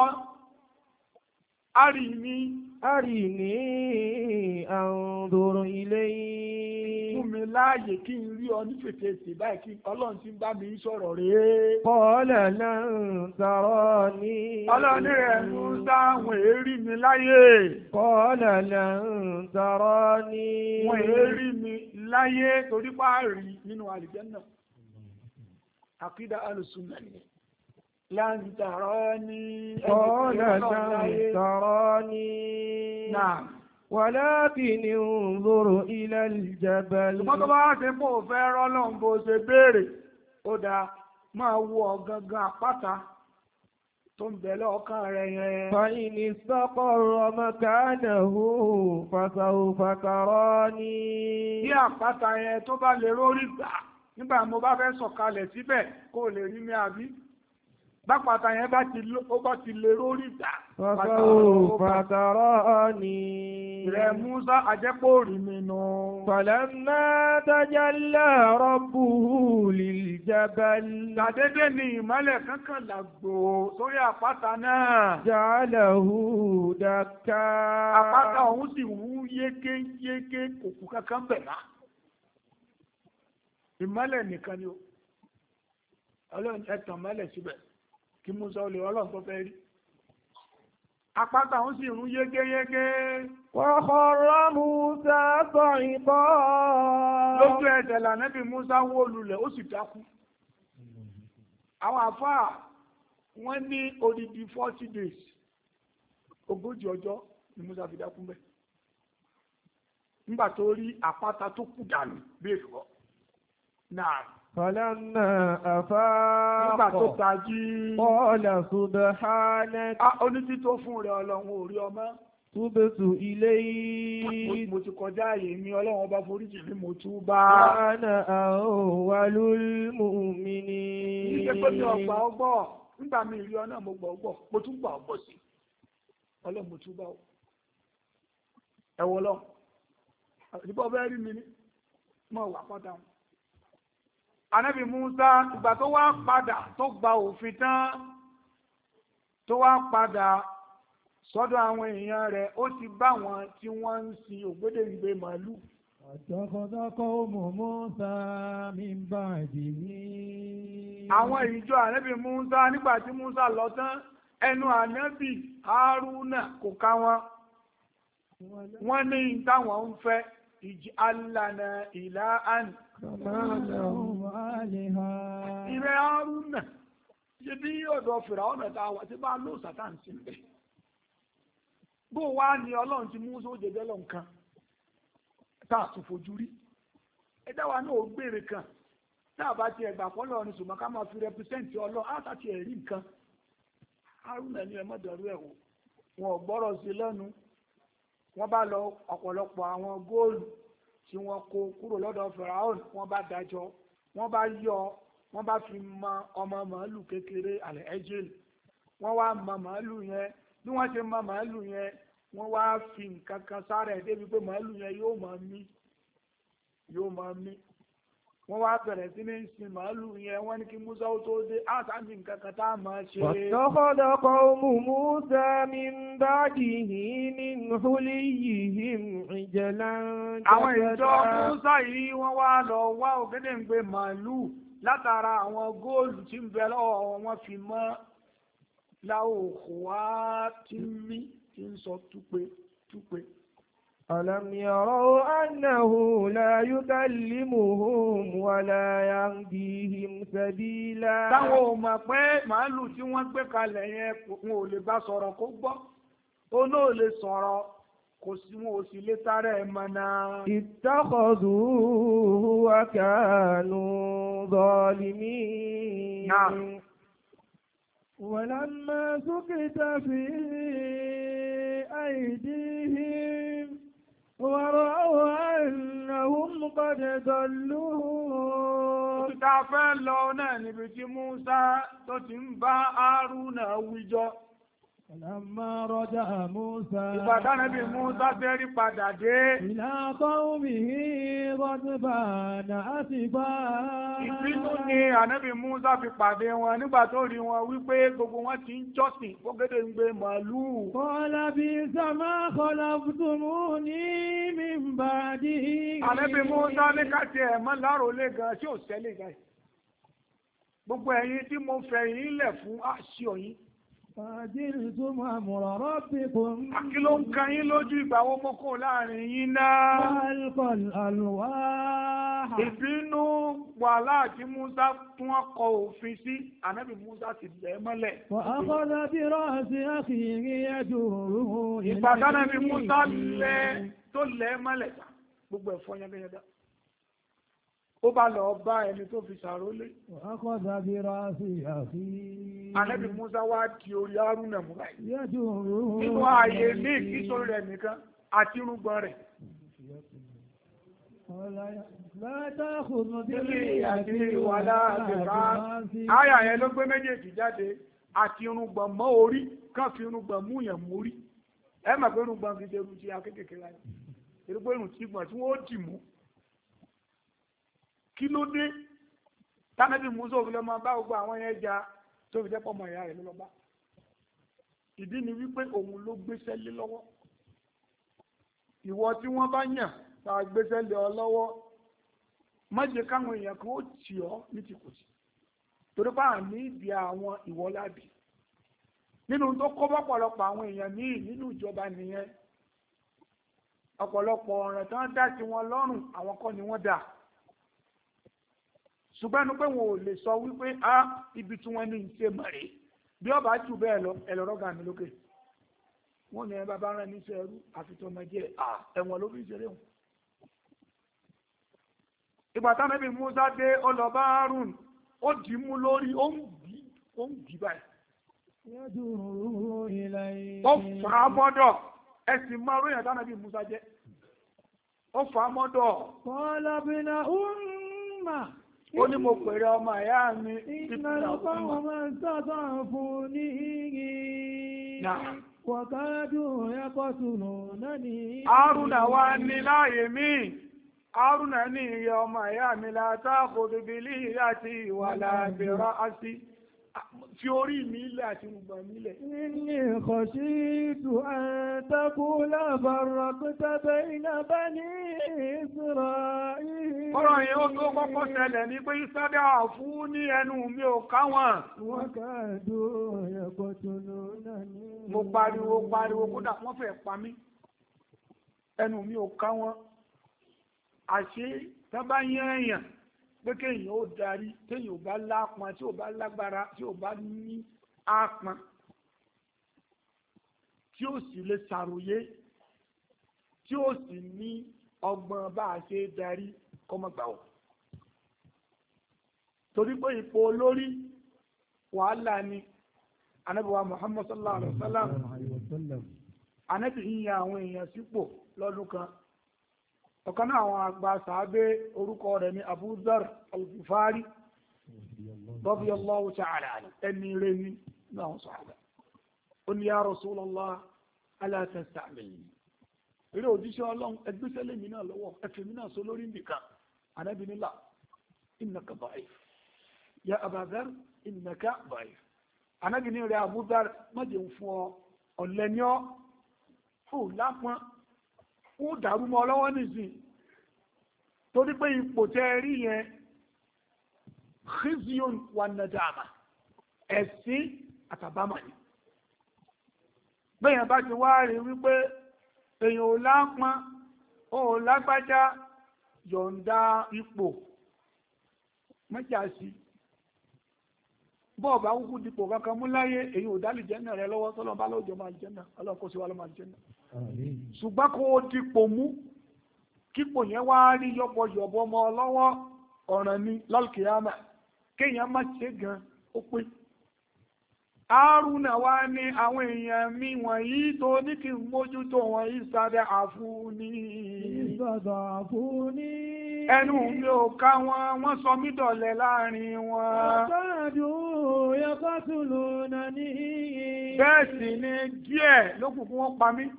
arini. Arini anzuru ilayhi. Fún mi láàyè kí n rí ọ ní fètèsì báyìí kí ọlọ́run ti ń bá mi sọ̀rọ̀ rèé. Qala lan tarani. Ọlọ́run rẹ̀ ń sáwọn èérí mi láyé. Qala lan tarani. Wọ́n èérí mi láyé torí páàrí nínú àlùjánnà. Àkídà alùsùnnà ni. Lan tarani. Qala lan tarani. Náà. ولكن انظر إلى الجبل. Ṣùgbọ́n tó bá ṣe bó fẹ́ rọ́lọ́n bó ṣe béèrè, ó dáa máa wo ọ̀gangan àpáta tó ń bẹ lọ́ọ̀kan rẹ̀ yẹn. فإن استقر مكانه فسوف تراني. Bí àpáta yẹn tó bá lè rórí gbà nígbà mo bá fẹ́ sọ̀kalẹ̀ síbẹ̀ kó lè rí mi àbí. Bápàtà yẹn bá ti ó bá ti lè rórí gbà. فسوف تراني. Rẹ̀ Musa àjẹ́pọ̀ rí mi nù. فلما تجلى ربه للجبل. Ṣàdédé ni ìmọ́lẹ̀ kankan làgbò sórí àpáta náà. جعله دكا. Àpáta ọ̀hún sì wú yékéyéké kòkù kankan bẹ̀ náà. Ìmọ́lẹ̀ nìkan ni ó. Ọlọ́run ẹ̀tàn mọ́lẹ̀ síbẹ̀ kí Musa olè ọlọ́run tó fẹ́ rí. Àpáta ọ̀hún sì rún yégéyégé. وخر موسى صعقا. Lójú ẹsẹ̀ lànàbí Musa wó lulẹ̀ ó sì dákú. Àwọn àfáà wọ́n ní odidi forty days ogójì ọjọ́ ni Musa fi dákú bẹ́ẹ̀. Nígbà tó rí àpáta tó kù dànù bí èlùbọ́. Náà. فلما أفاق. Nígbà tó tají. قال سبحانك. A onítí tó fún rẹ̀ ọlọ́run ò rí ọmọ. تبت إليك. Mo ti kọjá ààyè mi ọlọ́run ọba foríjì mi mo tún bá. وأنا أول المؤمنين. Ìṣe pé mi ọgbà ọgbọ́ nígbà mi rí ọ náà mo gbà ọgbọ́ mo tún gbà ọgbọ́ sí. Ọlọ́run mo tún bá ọ. Ẹ̀wọ̀ lọ. Ìbọn bẹ́ẹ̀ rí mi ní. Mo wà pátá wọn. Ànábì Musa ìgbà tó wá padà tó gba òfin tán tó wá padà sọ́dọ̀ àwọn èèyàn rẹ̀ ó ti bá wọn tí wọ́n ń sin ògbédèǹgbè màálù واتخذ قوم موسى من بعده. àwọn ìjọ ànábì Musa nígbà tí Musa lọ tán ẹnu ànábì Haruna kò ká wọn wọ́n ní táwọn ń fẹ́ ij'al lana ilahan kama lahum aliha. ìrẹ́ Haruna ṣe bí ọ̀dọ̀ Fìràwọ̀nà tá a wà tí bá lò Sátánì sí ń bẹ̀ bó wá ní Ọlọ́run ti Musa ó jẹjẹ́ lọ nǹkan tá a tún fojú rí ẹ̀dá wa náà ó gbére kan tá a bá ti ẹ̀gbà fọ́lọ́ ní ṣùgbọ́n ká máa fi rẹpísẹ́ǹtì Ọlọ́run á sá ti ẹ̀rí nǹkan Haruna ní ẹmọ́dọ̀rú ẹ̀ wò wọn ò gbọ́rọ̀ sí lẹ́nu wọ́n bá lọ ọ̀pọ̀lọpọ̀ àwọn góòlù tí wọ́n kó kúrò lọ́dọ̀ Fáráò wọ́n bá dájọ́ wọ́n bá yọ wọ́n bá fi mọ ọmọ màálù kékeré àlẹ́ ẹ́jẹ̀lì wọ́n wá mọ màálù yẹn bí wọ́n ṣe mọ màálù yẹn wọ́n wá fi nǹkan kan sára ẹ̀ débi pé màálù yẹn yóò máa mí yóò máa mí wọ́n wá bẹ̀rẹ̀ sí ní sin màálù yẹn wọ́n ní kí Musa ó tó dé àtàndì nǹkan kan tá a máa ṣe. واتخذ قوم موسى من بعده من حليهم عجلا àwọn ìjọ جسدا. Musa yìí wọ́n wá lọ wá ògédèǹgbè màálù látara àwọn góòlù tí ń bẹ lọ́wọ́ wọn fi mọ́ láòkù wá tí ń mí tí ń sọ túpe túpe. ألم يروا أنه لا يكلمهم ولا يهديهم سبيلا. táwọn ò mọ̀ pé màálù tí wọ́n gbé kalẹ̀ yẹn wọn ò lè bá sọ̀rọ̀ kó gbọ́ ó náà lè sọ̀rọ̀ kò sí wọn ò sì lè tara ẹ̀ mọ́nà. اتخذوه وكانوا ظالمين. نعم. ولما سكت في أيديهم ورأوا أنهم قد ضلوا. Ìta fẹ́ lọ náà níbi tí Musa tó ti ń bá Haruna wíjọ́. فلما رجع موسى Ìbàdàn níbi Musa fẹ́rí padà dé. إلى قومه غضبان أسفا. Ìbínú ni ànábì Musa fi pàdé wọn nígbà tó rí wọn wípé gbogbo wọn ti ń jọ́sìn fógédé ń gbé màálù. قال بئس ما خلفتموني من بعده. Ànábì Musa ní káti ẹ̀ mọ́ láròlé gan tí ò sẹ́lẹ̀ gan. Gbogbo ẹ̀yin tí mo fẹ́ yín lẹ̀ fún àṣìọ yín. فَجِلْتُمْ أَمْرَ رَبِّكُمْ. Kí ló ń kan yín lójú ìgbà wo mọ́kò láàrin yín náà? وَأَلْقَى الْأَلْوَاحَ. Ìbínú wàhálà tí Musa tún ọkọ̀ òfin sí, ànábì Musa ti lẹ̀ mọ́lẹ̀. وأخذ برأس أخيه يجره إليه. Ìgbàdánà bí Musa lẹ̀ tó lẹ̀ mọ́lẹ̀ gbogbo ẹ̀fọ́ yẹngẹyẹdá. Ó bá lọ bá ẹni tó fi ṣàrólé. وأخذ برأس أخيه. Ànábì Musa wá di orí Haruna mú báyìí. يجره. Nínú ààyè ní ìkísórí rẹ̀ nìkan àti irúgbọ́n rẹ̀. لا تأخذ Àti wàlá àbẹ̀rá. Àyà yẹn ló gbé méjèèjì jáde àti irúgbọ̀n mọ́ orí kán fi irúgbọ̀n mú yẹn mórí. Ẹ mọ̀ pé irúgbọ̀n fi ṣe irú ti akékèké láyé. Irúgbọ̀n irun tí gbọ̀n tí wọ́n dì mú. Kí ló dé? Tánàbí Musa òfin lọ máa bá gbogbo àwọn yẹn jà tó fi jẹ́ pọ̀ mọ́ ìyá rẹ̀ ló lọ bá. Ìdí ni wípé òun ló gbéṣẹ́ lé lọ́wọ́. Ìwọ tí wọ́n bá yàn tá a gbéṣẹ́ lé ọ lọ́wọ́ má jẹ́ káwọn èèyàn kan ó tì ọ́ ní ti kò sí torí bá ní ìdí àwọn ìwọ́lábì nínú tó kọ́ bọ́pọ̀lọpọ̀ àwọn èèyàn míì nínú ìjọba nìyẹn ọ̀pọ̀lọpọ̀ ọ̀ràn tán dá sí wọn lọ́rùn àwọn kọ́ ni wọ́n dà ṣùgbọ́n ẹnu pé wọn ò lè sọ wípé á ibi tí wọ́n ní ìṣe mọ̀rẹ́ bí ọba jù bẹ́ẹ̀ lọ ẹ̀lọ́rọ́gà mi lókè wọ́n ní ẹ bàbá rán níṣẹ́ ẹrú àfitọ́mọjẹ́ ẹ̀wọ̀n ló fi ṣeré wọn. Ìgbà táwọn ẹbí Musa dé ọlọ́ba Harun ó dì í mú lórí ó ń bì ó ń bì báyìí. Ó fà á mọ́dọ̀ ẹ̀sìn máa ròyìn táwọn ẹbí Musa jẹ́. Ó fà á mọ́dọ̀. Kọ́lábìnà Umma. Ó ní mo pèrè ọmọ ìyá mi. Ìnàlùkọ́ ọmọ sọ́tọ̀ fún ní igi. Wọ̀kádùn ẹ̀kọ́ tùnú náà ní. Harun àwa ní láàyè míì. Haruna ní iye ọmọ ìyá mi látàkò bíbílì àti ìwà lábẹ̀rọ àti fi orí mi ilẹ̀ àti rùgbọ̀n mi ilẹ̀. Inni khashitu an taqula farraqta bayna bani Isra'il. Ọ̀rọ̀ yẹn ó tó kọ́kọ́ ṣẹlẹ̀ ní pé ìsádà fún ní ẹnu mi ò káwọn. Wa kadu yaqtulunani. Mo pariwo pariwo kódà wọ́n fẹ́ pa mí. Ẹnu mi ò káwọn. Àṣé tán bá yán èèyàn pé kéèyàn ó darí téèyàn ò bá lápọn tí ò bá lágbára tí ò bá ní ápọn tí ó sì lè ṣàròyé tí ó sì ní ọgbọ́n bá a ṣe darí kọ́mọgbà ọ̀. torí pé ipò olórí wàhálà ni Ànábì wa Muhammad sallallahu alaihi wa sallam Ànábì yíyan àwọn èèyàn sípò lọ́dún kan. Ọ̀kan náà àwọn àgbà sàábé orúkọ rẹ̀ ní Abu Dharr al-Ghifari radiyallahu ta'ala anhu ẹni rẹ̀ ní náà sàábà. Ó ní ya Rasulullah ala tasta'milni. Eré òjíṣẹ́ Ọlọ́run ẹgbẹ́sẹ̀lẹ̀ mi náà lọ́wọ́ ẹfẹ̀ mi náà sọ lórí nìkan. Ànábì ní la innaka da'if. Ya Aba Dharr innaka da'if. Ànábì ní rẹ̀ Abu Dharr má jẹun fún ọ ọ̀lẹ́niọ́ fún lápọn. Ó dàrú mọ́ lọ́wọ́ nìsín torí pé ipò tẹ́ rí yẹn khizyun wa nadama ẹ̀sìn àtàbámà ni. Bẹ́yàn bá ti wá rí wípé èèyàn ò lápọn ò lágbájá yọ̀ǹda ipò mẹ́jà sí bọ́ọ̀bá kúkú dipò kankan mú láyé èyí ò dálì jẹ́nà rẹ lọ́wọ́ tọ́lọ́ bá lọ́jọ́ máa jẹ́nà ọlọ́kọ́ sí wa lọ́ máa jẹ́nà. Ṣùgbọ́n kó o dipò mú kípò yẹn wá rí yọ̀bọ̀yọ̀bọ̀ mọ́ lọ́wọ́ ọ̀ràn ni lálùkìyàmà kéèyàn má ṣe gan ó pé. Àrùnà wá ní àwọn èèyàn mi wọ̀nyí tó ní kí n mójútó wọn ìsàdẹ̀ àfúní. Ìsàdẹ̀ àfúní. Ẹnu mi ò ká wọn, wọ́n sọ mí dọ̀lẹ láàrin wọn. Àtàdù yaqtulunani. Bẹ́ẹ̀ sì ni díẹ̀ ló kù kí wọ́n pa mí.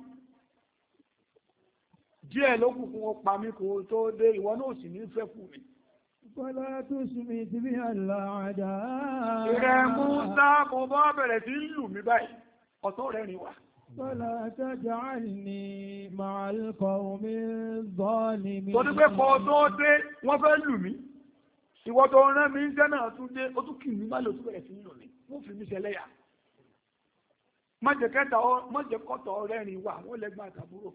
Díẹ̀ ló kù kí wọ́n pa mí kò tó dé ìwọ náà sì ní fẹ́ kù mí. Fọ́lá tó ṣùmí ti bí àlàájá. Ìrẹ̀ Mùsá kò bọ́ bẹ̀rẹ̀ sí lù mí báyìí, ọ̀tọ́ rẹ̀ rìn wá. Fọ́lá taj'alni ma'al qawmi zalimin. Tó ní pé kọ́ tó dé, wọ́n fẹ́ lù mí. Ìwọ tó rán mi jẹ́ náà tún dé, ó tún kì mí má lò tún bẹ̀rẹ̀ sí lù mí. Wọ́n fi mí ṣẹlẹ́yà. Mọ́jẹ̀ kọ́tọ̀ rẹ̀ rìn wá, wọ́n lẹ́gbàá àtàbúrò.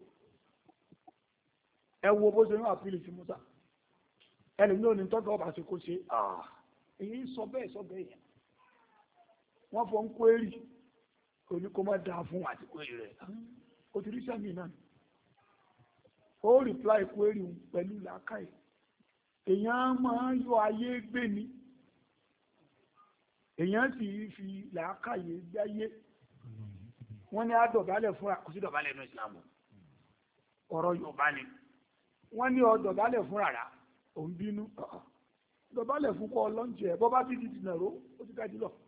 Ẹ wo bó ṣe ń àpìlì sí Mùsá. Ẹni ní òní tọ́jú ọba ṣe kó ṣe èyí sọ bẹ́ẹ̀ sọ bẹ́ẹ̀ yẹn wọ́n fọ́ ń kó èrì òní kó má dáa fún àti kó èrì rẹ̀ ó ti rí sẹ́mi náà ó rìpláì kó èrì pẹ̀lú làákàyè èèyàn máa ń yọ ayé gbé ni èèyàn sì fi làákàyè gbáyé wọ́n ní àdọ̀bálẹ̀ fún àkóso dọ̀bálẹ̀ ní ìsìlámù ọ̀rọ̀ Yorùbá ni wọ́n ní ọdọ̀bálẹ̀ fún rárá òun bínú dọ̀bálẹ̀ fún kọ́ lọ́njì ẹ̀ bọ́ bá ti di dìnà ró ó ti dájú lọ.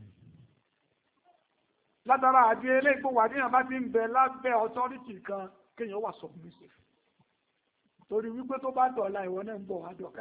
Látara àti eléègbò wà níyàn bá ti ń bẹ lábẹ́ ọtọ́rìtì kan kéèyàn wà submissive torí wípé tó bá dọ̀la ìwọ náà ń bọ̀ wá dọ̀gá.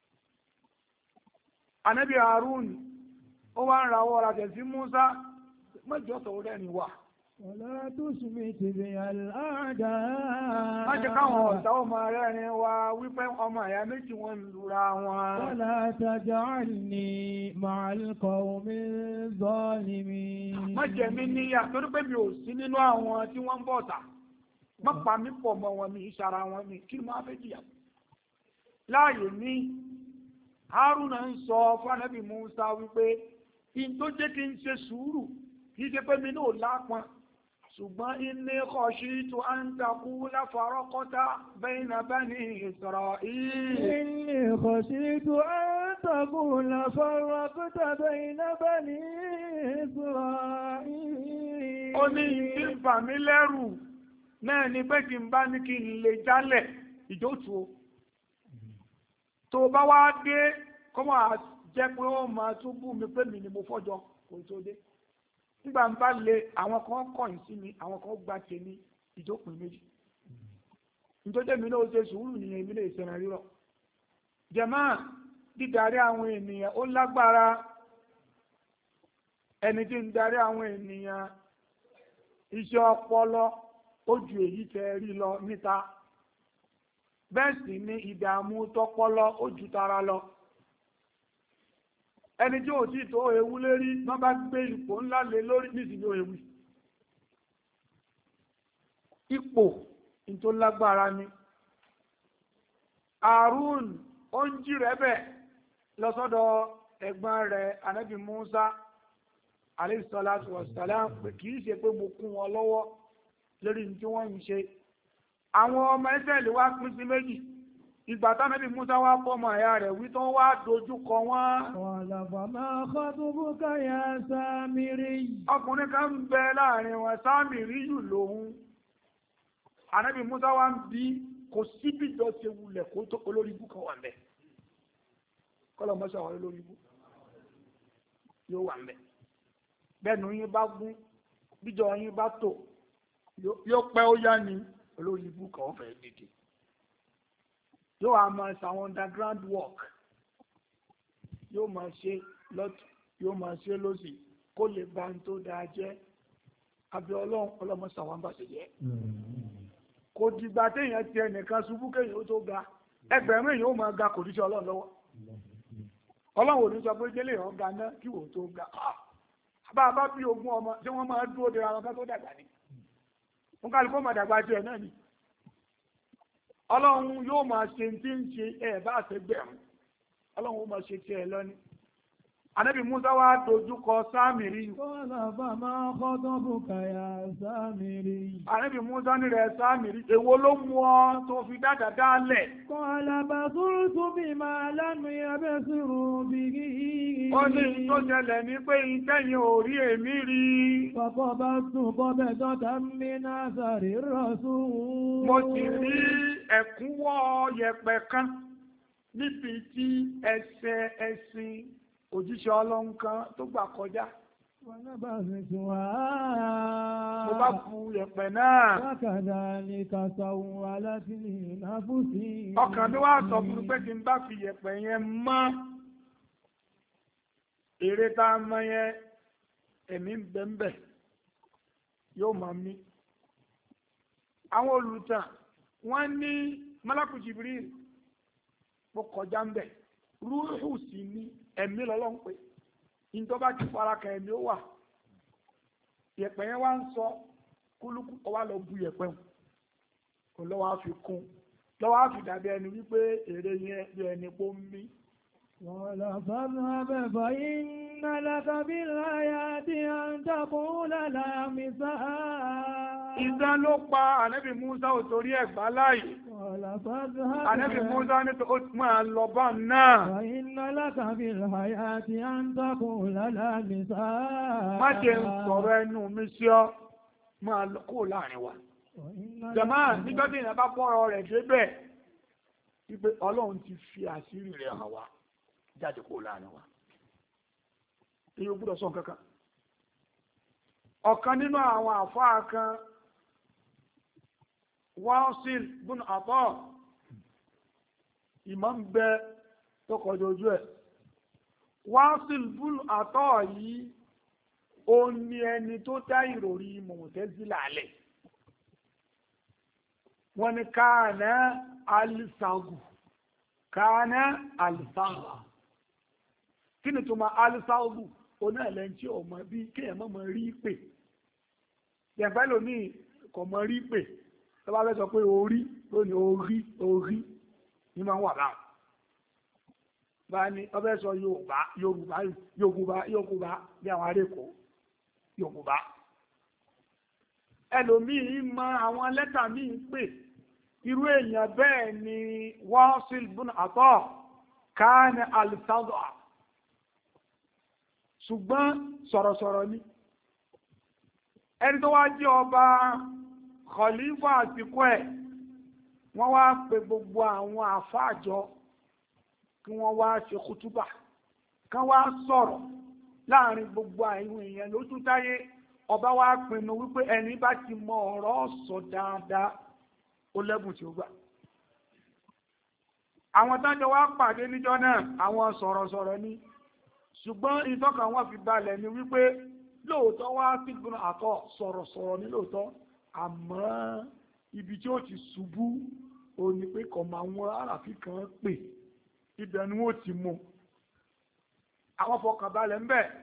Ànábì Harun ó wá ń rawọ́ ra tẹ̀sí Musa mọ́jọ́ tó rẹ́rìn wà. Wọ́lá tó ṣùgbé ti bí àlàájá. Má jẹ́ káwọn ọ̀tá ọmọ rẹ̀ ni wa wípé ọmọ ìyá méjì wọn lura wọn. Wọ́lá taj'alni ma'al qawmi zalimin. Má jẹ́ mi níyà torí pé mi ò sí nínú àwọn tí wọ́n ń bọ̀ tà. Má pa mí pọ̀ mọ́ wọn mi ìṣara wọn mi kí ni máa fẹ́ jìyà. Láàyè ní Haruna ń sọ fún Ànábì Musa wípé kí n tó jẹ́ kí n ṣe sùúrù kì í ṣe pé mi náà lápọn. Ṣùgbọ́n inni khashitu an taqula faraqta bayna bani Isra'il. Inni khashitu an taqula faraqta bayna bani Isra'il. Ó ní ìdí bà mí lẹ́rù náà ni pé kí n bá ní kí n lè jálẹ̀ ìjótùú. Tó bá wá dé kọ́mọ̀ jẹ́ pé ó máa tún bú mi pé mi ni mo fọ́jọ́ kò tó dé. Nígbà ń bá lè àwọn kan kọ̀yìn sí mi àwọn kan gba tèmi ìjókòó méjì nítorí mi náà ṣe sùúrù nìyẹn èmi náà ìṣẹ̀rẹ̀ rírọ̀ jẹ̀mọ́ dídarí àwọn ènìyàn ó lágbára ẹni tí ń darí àwọn ènìyàn iṣẹ́ ọpọlọ ó ju èyí tẹ́ rí lọ níta bẹ́ẹ̀ sì ni ìdààmú tọpọlọ ó ju tara lọ ẹni tí ò tí tó ewu lérí wọ́n bá gbé ipò ńlá lé lórí nísìnyí ó ewu ipò tó lágbára ni Harun ó ń jí rẹ̀ bẹ̀ lọ́sọ́dọ̀ ẹ̀gbọ́n rẹ̀ Ànábì Musa alayhi salatu wassalam pé kìí ṣe pé mo kún wọn lọ́wọ́ lórí tí wọ́n ń ṣe àwọn ọmọ Ísírẹ́lì wá pín sí méjì ìgbà tánàbí Musa wá fọ́mọ ẹ̀yà rẹ̀ wí tó wá dojúkọ wọn. Ọ̀làbàmá khatbuka ya Sámírì. Ọkùnrin kan ń bẹ láàrin wọn Sámírì yù lòun. Ànábì Musa wá ń bí kò síbi jọ ṣe wulẹ̀ kó tó olórí ibú kan wà ń bẹ. Kọ́lọ̀ mọ́ṣá wà lórí ibú. Yóò wà ń bẹ. Bẹ́ẹ̀ni yín bá gún, bíjọ yín bá tò, yóò pẹ́ ó yá ni olórí ibú kan fẹ́ dìde. Yóò wá máa ṣe àwọn underground work yóò máa ṣe lọ́tù yóò máa ṣe lọ́sì kó lè bá ń tó dáa jẹ́ abẹ́ ọlọ́run ọlọ́mọ sàwọn bá ṣe jẹ́ kò dìgbà téèyàn ti ẹnìkan ṣubú kéèyàn ó tó ga ẹgbẹ̀rún èèyàn ó máa ga kò ní ṣe ọlọ́run lọ́wọ́ ọlọ́run ò ní sọ pé délé èèyàn ga náà kí wò ó tó ga bá a bá bí ogún ọmọ tí wọ́n máa dúró de ara wọn tó dàgbà ni wọn kálukú máa dàgbà jẹ náà ni ọlọ́run yóò máa ṣe tí ń ṣe ẹ̀ bá ṣe gbẹ̀rún ọlọ́run ó máa ṣe tí ẹ lọ́ní Ànábì Musa wá dojúkọ Sámírì. Qala fama khatabuka ya Sámírì. Ànábì Musa ní rẹ̀ Sámírì èwo ló mú ọ tó fi dáadáa dálẹ̀. Qala basurtu bima lam yabsiru bihi. Ó ní tó ṣẹlẹ̀ ní pé ìtẹ́yìn ò rí èmi rí. Faqabattu qabdatan min athari rasul. Mo sì rí ẹ̀kúnwọ́ yẹ̀pẹ̀ kan níbi tí ẹsẹ̀ ẹṣin òjíṣẹ́ ọlọ́run kan tó gbà kọjá. Wọ́n bá fi tún wá. Mo bá fu yẹ̀pẹ̀ náà. Wákàdá ní kàṣàwùn alátìní náfùsí. Ọkàn mi wá sọ fún mi pé kí n bá fi yẹ̀pẹ̀ yẹn mọ́ èrè tá a mọ yẹn ẹ̀mí ń bẹ ń bẹ yóò máa mí. Àwọn olùtàn wọ́n ní Málákù Jibril mo kọjá ń bẹ rúhù sí ní ẹ̀mí lọ́lọ́run pé ìjọ bá ti fara kan ẹ̀mí ó wà yẹ̀pẹ̀ yẹn wá ń sọ kúlùkù ọwá lọ bu yẹ̀pẹ̀ kò lọ́wọ́ á fi kún lọ́wọ́ á fi dàbí ẹni wípé èrè yẹn bí ẹni pó ń mí. wọ́n lọ fọ́nà bẹ̀bọ̀ iná lákàbí láyá tí a ń dàkún lálàmì sáà. Ìdán ló pa Ànábì Musa ò torí ẹ̀gbá láyé. Ànábì Musa ní tó máa lọ bá náà. Iná lákàbí láyá tí a ń dàkún lálàmì sáà. Má ṣe ń sọ̀rọ̀ ẹnu mi sí ọ, máa lọ kó láàrin wa. Jàmá nígbà tí ìyẹn bá pọ̀rọ̀ rẹ̀ débẹ̀, wípé Ọlọ́run ti fi àṣírí rẹ̀ hàn wá jáde kó láàrin wa. Èyí ò gbọ́dọ̀ sọ kankan. Ọ̀kan nínú àwọn àfáà kan Wasil bun Ata ìmọ̀ ń bẹ tó kọjọ ojú ẹ̀. Wasil bun Ata yìí ó ní ẹni tó dá ìròrí Mu'tazila lẹ̀. Wọ́n ní káàná alisagu káàná alisagu. Kí ni tó máa alisagu? Ó náà lẹ́yìn tí ọmọ bí kéèyàn mọ́ rí pè. Yẹ̀fẹ́ lómi kò mọ rí pè. Tó bá fẹ́ sọ pé orí lónìí orí orí ní máa ń wà láwọn. Bá ní ọbẹ̀ sọ Yorùbá Yorùbá Yorùbá Yorùbá bí àwọn arékòó Yorùbá. Ẹlòmíì mọ àwọn lẹ́tà míì pè. Irú èèyàn bẹ́ẹ̀ ni Wasil bun Ata káàní alisádọ́. Ṣùgbọ́n sọ̀rọ̀sọ̀rọ̀ ni. Ẹni tó wá jẹ́ ọba Khalifa àsìkò ẹ̀ wọ́n wá pe gbogbo àwọn àfáàjọ kí wọ́n wá ṣe kútúbà kán wá sọ̀rọ̀ láàrin gbogbo àwọn èèyàn lójú táyé ọba wá pinnu wípé ẹni bá ti mọ ọ̀rọ̀ sọ dáadáa ó lẹ́bùn tí ó gbà. Àwọn tájọ wá pàdé níjọ́ náà àwọn sọ̀rọ̀sọ̀rọ̀ ni ṣùgbọ́n ìtọ́kàn wọn fi balẹ̀ ni wípé lóòótọ́ wá sí gbọ́nà àtọ̀ sọ̀rọ̀sọ̀rọ̀ ní lóòótọ́ àmọ́ ibi tí ó ti ṣubú ó ní pé kọ̀ máa wọn àràfí kan pè ibẹ̀ ni wọ́n ti mú àwọn fọkànbalẹ̀ ń bẹ̀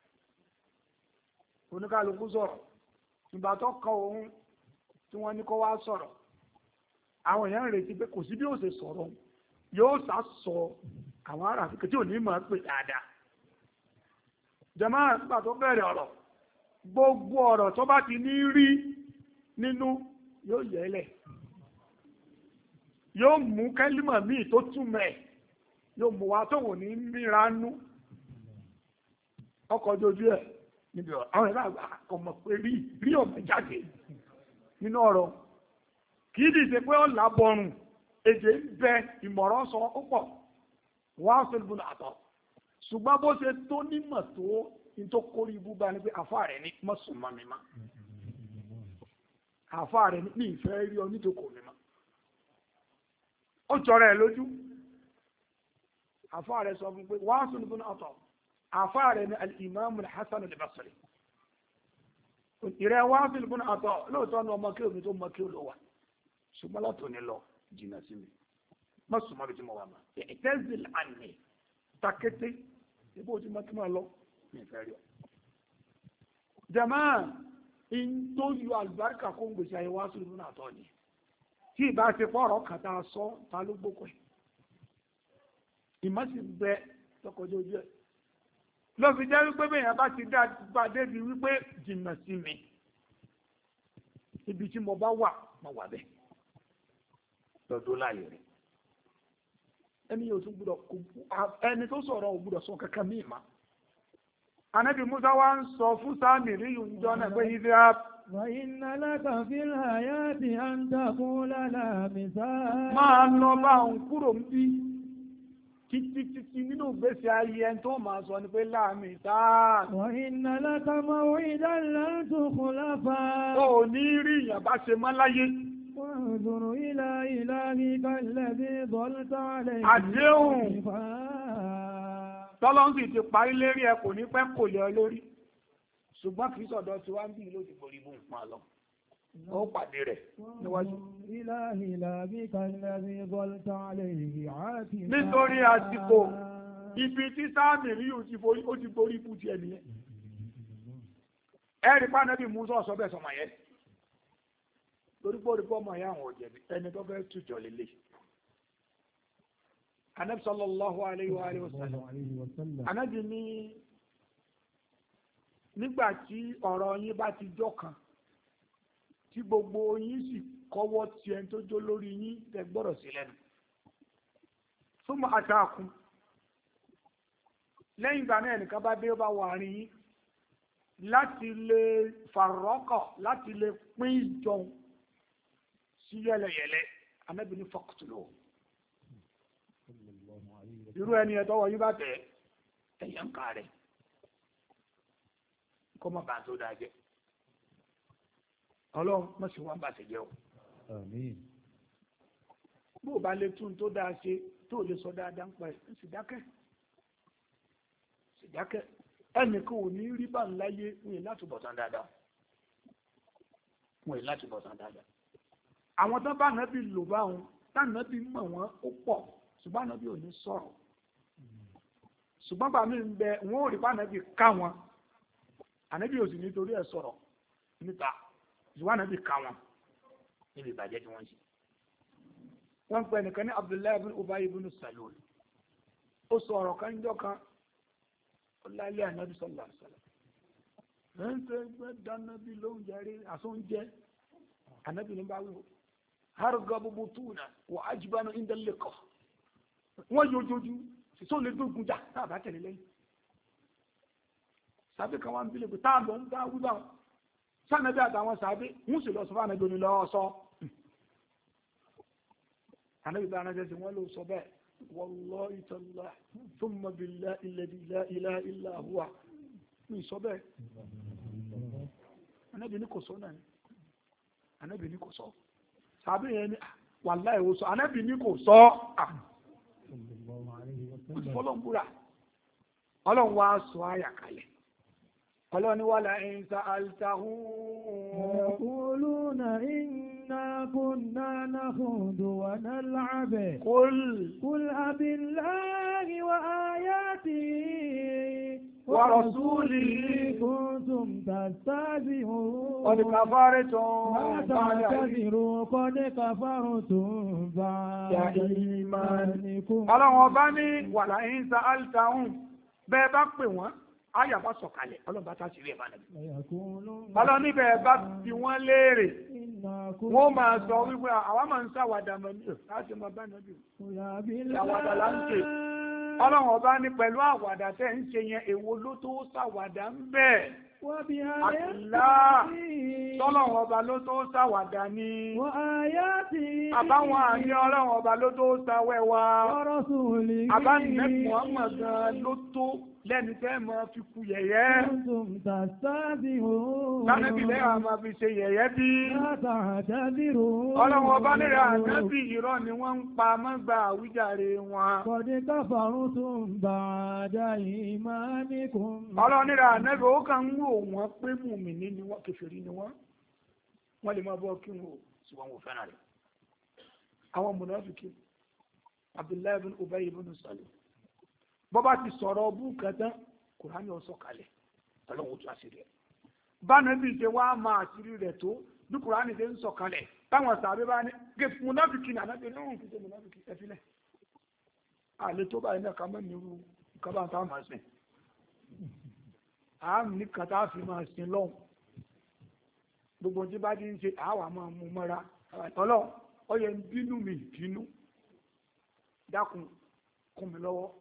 oníkàlùkù sọ̀rọ̀ ìgbà tó kọ òun tí wọ́n ní kó wá sọ̀rọ̀ àwọn èèyàn ń retí pé kò sí bí ó ṣe sọ̀rọ̀ yóò sá sọ àwọn àràfí kan tí ò ní máa pè dáadáa jàmáà nígbà tó bẹ̀rẹ̀ ọ̀rọ̀ gbogbo ọ̀rọ̀ tó bá ti ní rí nínú yóò yẹlẹ̀ yóò mú kẹ́límọ̀ míì tó túmẹ̀ yóò mú wa tó wò ní mìíràn ọkọ̀ ojú ẹ̀ níbi ọ̀rọ̀ àwọn ẹ̀rọ àgbà ọmọ pé rí rí ọmọ jáde nínú ọ̀rọ̀ kì í dìde pé ó làbọrùn èdè ń bẹ ìmọ̀ràn sọ ó pọ̀ wọ́n á sọ ìbùnà àtọ̀ ṣùgbọ́n bó ṣe tó nímọ̀ tó ní tó kórí ibú bá ní pé àfáà rẹ̀ ní mọ́sùnmọ́ mi má àfáà rẹ̀ ní ìfẹ́ rí ọ nítòkò mi má ó jọra ẹ̀ lójú àfáà rẹ̀ sọ fún pé wọ́n á sọ ìbùnà àtọ̀ àfáà rẹ̀ ní al-Imam al-Hasan al-Basri ìrẹ́ wọ́n á sọ ìbùnà àtọ̀ lóòótọ́ ní ọmọ kí omi tó mọ kí ó lọ wà ṣùgbọ́n látò ní lọ jìnnà sí mi mọ́sùnmọ́ mi tí mo wà má i'tazil anni takété ibò tí mo ti máa lọ ní ìfẹ́ rí ọ. jàmáà in tó yọ àlùbáríkà kó ń gbèsè ayé wá sí ìlú náà tọ́ ni tí ìbá ti pọ̀rọ̀ kàtà sọ ta ló gbókò ẹ̀ ìmọ̀ sì bẹ lọ́kọjọ́ ojú ẹ̀ lọ fi jẹ́ wípé bẹ́ẹ̀ bá ti dá bá débi wípé jìnnà sí mi ibi tí mo bá wà mo wà bẹ́ẹ̀ lọ́dún láàyè rẹ̀ ẹni yóò tún gbúdọ̀ ẹni tó sọ̀rọ̀ ò gbúdọ̀ sọ kankan míì má Ànábì Musa wá ń sọ fún sáàmì rí ìjọ náà pé ife á. Wa inna laka fil hayati an taqula la misal. Máa lọ bá òun kúrò ń bí títí títí nínú ìgbésí ayé ẹni tó máa sọ ni pé la misal. Wa inna laka maw'idan lan tukhlafa. Ó ní rí ìyàn bá ṣe mọ́ láyé. وانظر إلى إلهك الذي ظلت عليه àdéhùn tọ́lọ́n sì ti parí lérí ẹ kò ní pẹ́ kò lé ọ lórí ṣùgbọ́n kì í sọ̀dọ̀ tí wá ń bí ló ti borí bùn pa lọ ó pàdé rẹ̀ níwájú. nítorí àsìkò ibi tí sáàmì rí ó ti borí bùn tiẹ̀ nìyẹn ẹ̀rí pàdánù Mùsá ọ̀sọ́ bẹ́ẹ̀ sọmọ yẹn torí pé olùkọ́ ọmọ ìyá àwọn òjẹ̀bí ẹni tó fẹ́ tújọ lélẹ̀. Ànábì sallallahu alayhi wa alihi wa sallam Ànábì ní nígbà tí ọ̀rọ̀ yín bá ti jọ kan tí gbogbo yín sì kọ́wọ́ tí ẹni tó jó lórí yín tẹ gbọ́dọ̀ sí lẹ́nu thumma ataakum lẹ́yìn ìgbà náà ẹnìkan bá dé ó bá wà rí yín láti lè fàrọ́kọ̀ láti lè pín ìjọun sí yẹlẹyẹlẹ Ànábì ní faqtuluhu irú ẹni ẹ̀ tọ́wọ́ yín bá tẹ̀ ẹ̀yà ń ká rẹ̀ kọ́ mọ̀ bá tó dáa jẹ́ ọlọ́run mọ̀ sí wọn bá ti jẹ́ o bó o bá lè tún tó dáa ṣe tó lè sọ dáadáa ń pa ẹ̀ sì dákẹ́ sì dákẹ́ ẹnìkan ò ní rí bá ń láyé wọ́n yìí láti bọ̀tán dáadáa wọ́n yìí láti bọ̀tán dáadáa àwọn tó bá nàbí lò bá wọn tánàbí mọ̀ wọ́n ó pọ̀ ṣùgbọ́n nàbí ò ní sọ̀rọ̀ ṣùgbọ́n bàmí ń bẹ wọn ò rí bá nàbí ká wọn ànábì ò sì nítorí ẹ̀ sọ̀rọ̀ níta ṣùgbọ́n nàbí ká wọn níbi ìbàjẹ́ tí wọ́n ṣe. wọ́n pẹ̀ nìkan ní Abdullahi ibn Ubay ibn Salul ó sọ ọ̀rọ̀ kan jọ kan ọláìlẹ̀ ànábì sallallahu alaihi wasallam ẹ̀ ń tẹ́ gbẹ́ dánábì lóúnjẹ rí àsóúnjẹ ànábì ní bá wíwò hargabu butuna wa ajbanu inda liqa wọ́n yójójú tó lè dógun jà náà bá tẹ̀lé lẹ́yìn sàbí kan wá ń bílẹ̀ pé táà lọ ń dá wíwá sánàbí àtàwọn sàbí ń sì lọ sọ fún ànábì onílọ sọ ànábì bá anájẹ́ sí wọ́n ló sọ bẹ́ẹ̀ wallahi tallahi thumma billahi alladhi la ilaha illa huwa ní sọ bẹ́ẹ̀ ànábì ní kò sọ náà ni ànábì ní kò sọ sàbí yẹn ni wàláhì ó sọ ànábì ní kò sọ fọlọ́n búra ọlọ́run wá sọ àyà kalẹ̀ ọlọ́ni wà láìn sa'altahu yaquluna inna kunna nakhudu wa nal'ab qul qul abillahi wa ayatihi wa rasulihi kuntum tastahzi'un qad kafartum la ta'tadiru qad kafartum ba'da imanikum. ọlọ́wọ́n bá ní wà láìn sa'altahu bẹ́ẹ̀ bá pè wọ́n ayà bá sọ̀kalẹ̀ ọlọ́ba tá sí rí ẹ̀bá nàbí. ọlọ́run níbẹ̀ bá fi wọ́n léèrè wọ́n máa sọ wípé àwa máa ń ṣàwàdà mọ́ ní láti máa bá nàbí. àwàdà là ń ṣe ọlọ́run ọba ní pẹ̀lú àwàdà tẹ́ ń ṣe yẹn èwo ló tó ṣàwàdà ń bẹ̀. àtìlá tọ́lọ́run ọba ló tó ṣàwàdà ni àbáwọn àmì ọlọ́run ọba ló tó ṣàwẹ́wà àbánimẹ́kùn ọmọ gan ló tó lẹ́ni tẹ́ mọ́ fi kú yẹ̀yẹ́. Lánàbí lẹ́yìn àmà fi ṣe yẹ̀yẹ́ bí. Ọlọ́run ọba nílẹ̀ ànábì irọ́ ni wọ́n ń pa mọ́gbà àwíjàre wọn. Kọ̀dé káfàrún tó ń bà dá ìmáníkùn. Ọlọ́run nílẹ̀ ànábì ó kàn ń wò wọ́n pé mùmínì ni wọ́n kèfèrí ni wọ́n. Wọ́n lè máa bọ́ kí wọn sì wọ́n wò fẹ́ràn rẹ̀. Àwọn mùnáfíkí Abdullahi ibn Ubay ibn Salul bọ́bá ti sọ̀rọ̀ ọbú kẹtàn kùránì ọ̀sọ̀ kalẹ̀ ọlọ́run tó àṣírí ẹ̀ bánu bí ṣe wá máa àṣírí rẹ̀ tó bí kùránì ṣe ń sọ̀ kalẹ̀ táwọn sàbẹ̀ bá ní gé múnáfìkì ní ànábì náà fi ṣe múnáfìkì ẹ̀fílẹ̀ àlè tó báyìí náà ká mọ́ nírú nǹkan bá ń táwọn máa sìn àmì ní kan tá a fi máa sin lọ́hùn gbogbo tí bá ti ń ṣe àwa máa mú mọ́ra ọlọ́run ó yẹ ń bínú mi bínú dákun kún mi lọ́wọ́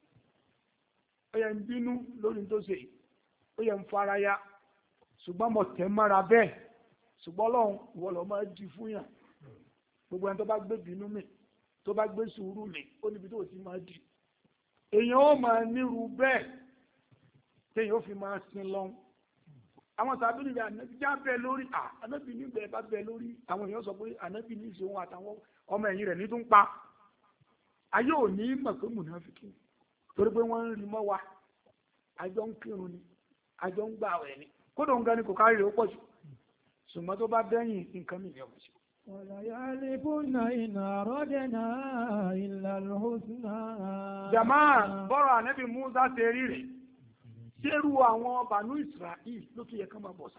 ó yẹ ń bínú lórí tó ṣe ó yẹ ń fara ya ṣùgbọ́n mo tẹ̀ mọ́ra bẹ́ẹ̀ ṣùgbọ́n Ọlọ́run ìwọ ló máa di fún yàn gbogbo ẹni tó bá gbé bínú mi tó bá gbé sùúrù mi ó níbi tó ti máa di èèyàn ó máa nírú bẹ́ẹ̀ téèyàn ó fi máa sin lọ́hùn àwọn tàbí níbi ànábì já bẹ́ẹ̀ lórí à ànábì nígbà ẹ bá bẹ́ẹ̀ lórí àwọn èèyàn sọ pé ànábì ní ìṣòwò àtàwọn ọmọ ẹ̀yìn rẹ̀ ní tó ń pa ayé ò ní mọ̀ pé mùnáfíkì torí pé wọ́n ń rí mọ́ wa àjọ ń kírun ni àjọ ń gbà wẹ̀ ni kódò ń gan ni kò kárí rẹ̀ ó pọ̀ jù ṣùgbọ́n tó bá dẹ́yìn nǹkan mìíràn ọmọ sí. وَلَيَعْرِفُنَّ إِنْ أَرَدْنَا إِلَّا الْحُسْنَى. jàmá bọ́rọ̀ ànábì Mùsá ṣe rí rẹ̀ ṣérú àwọn Banu Israel ló tún yẹ ká máa bọ̀ sá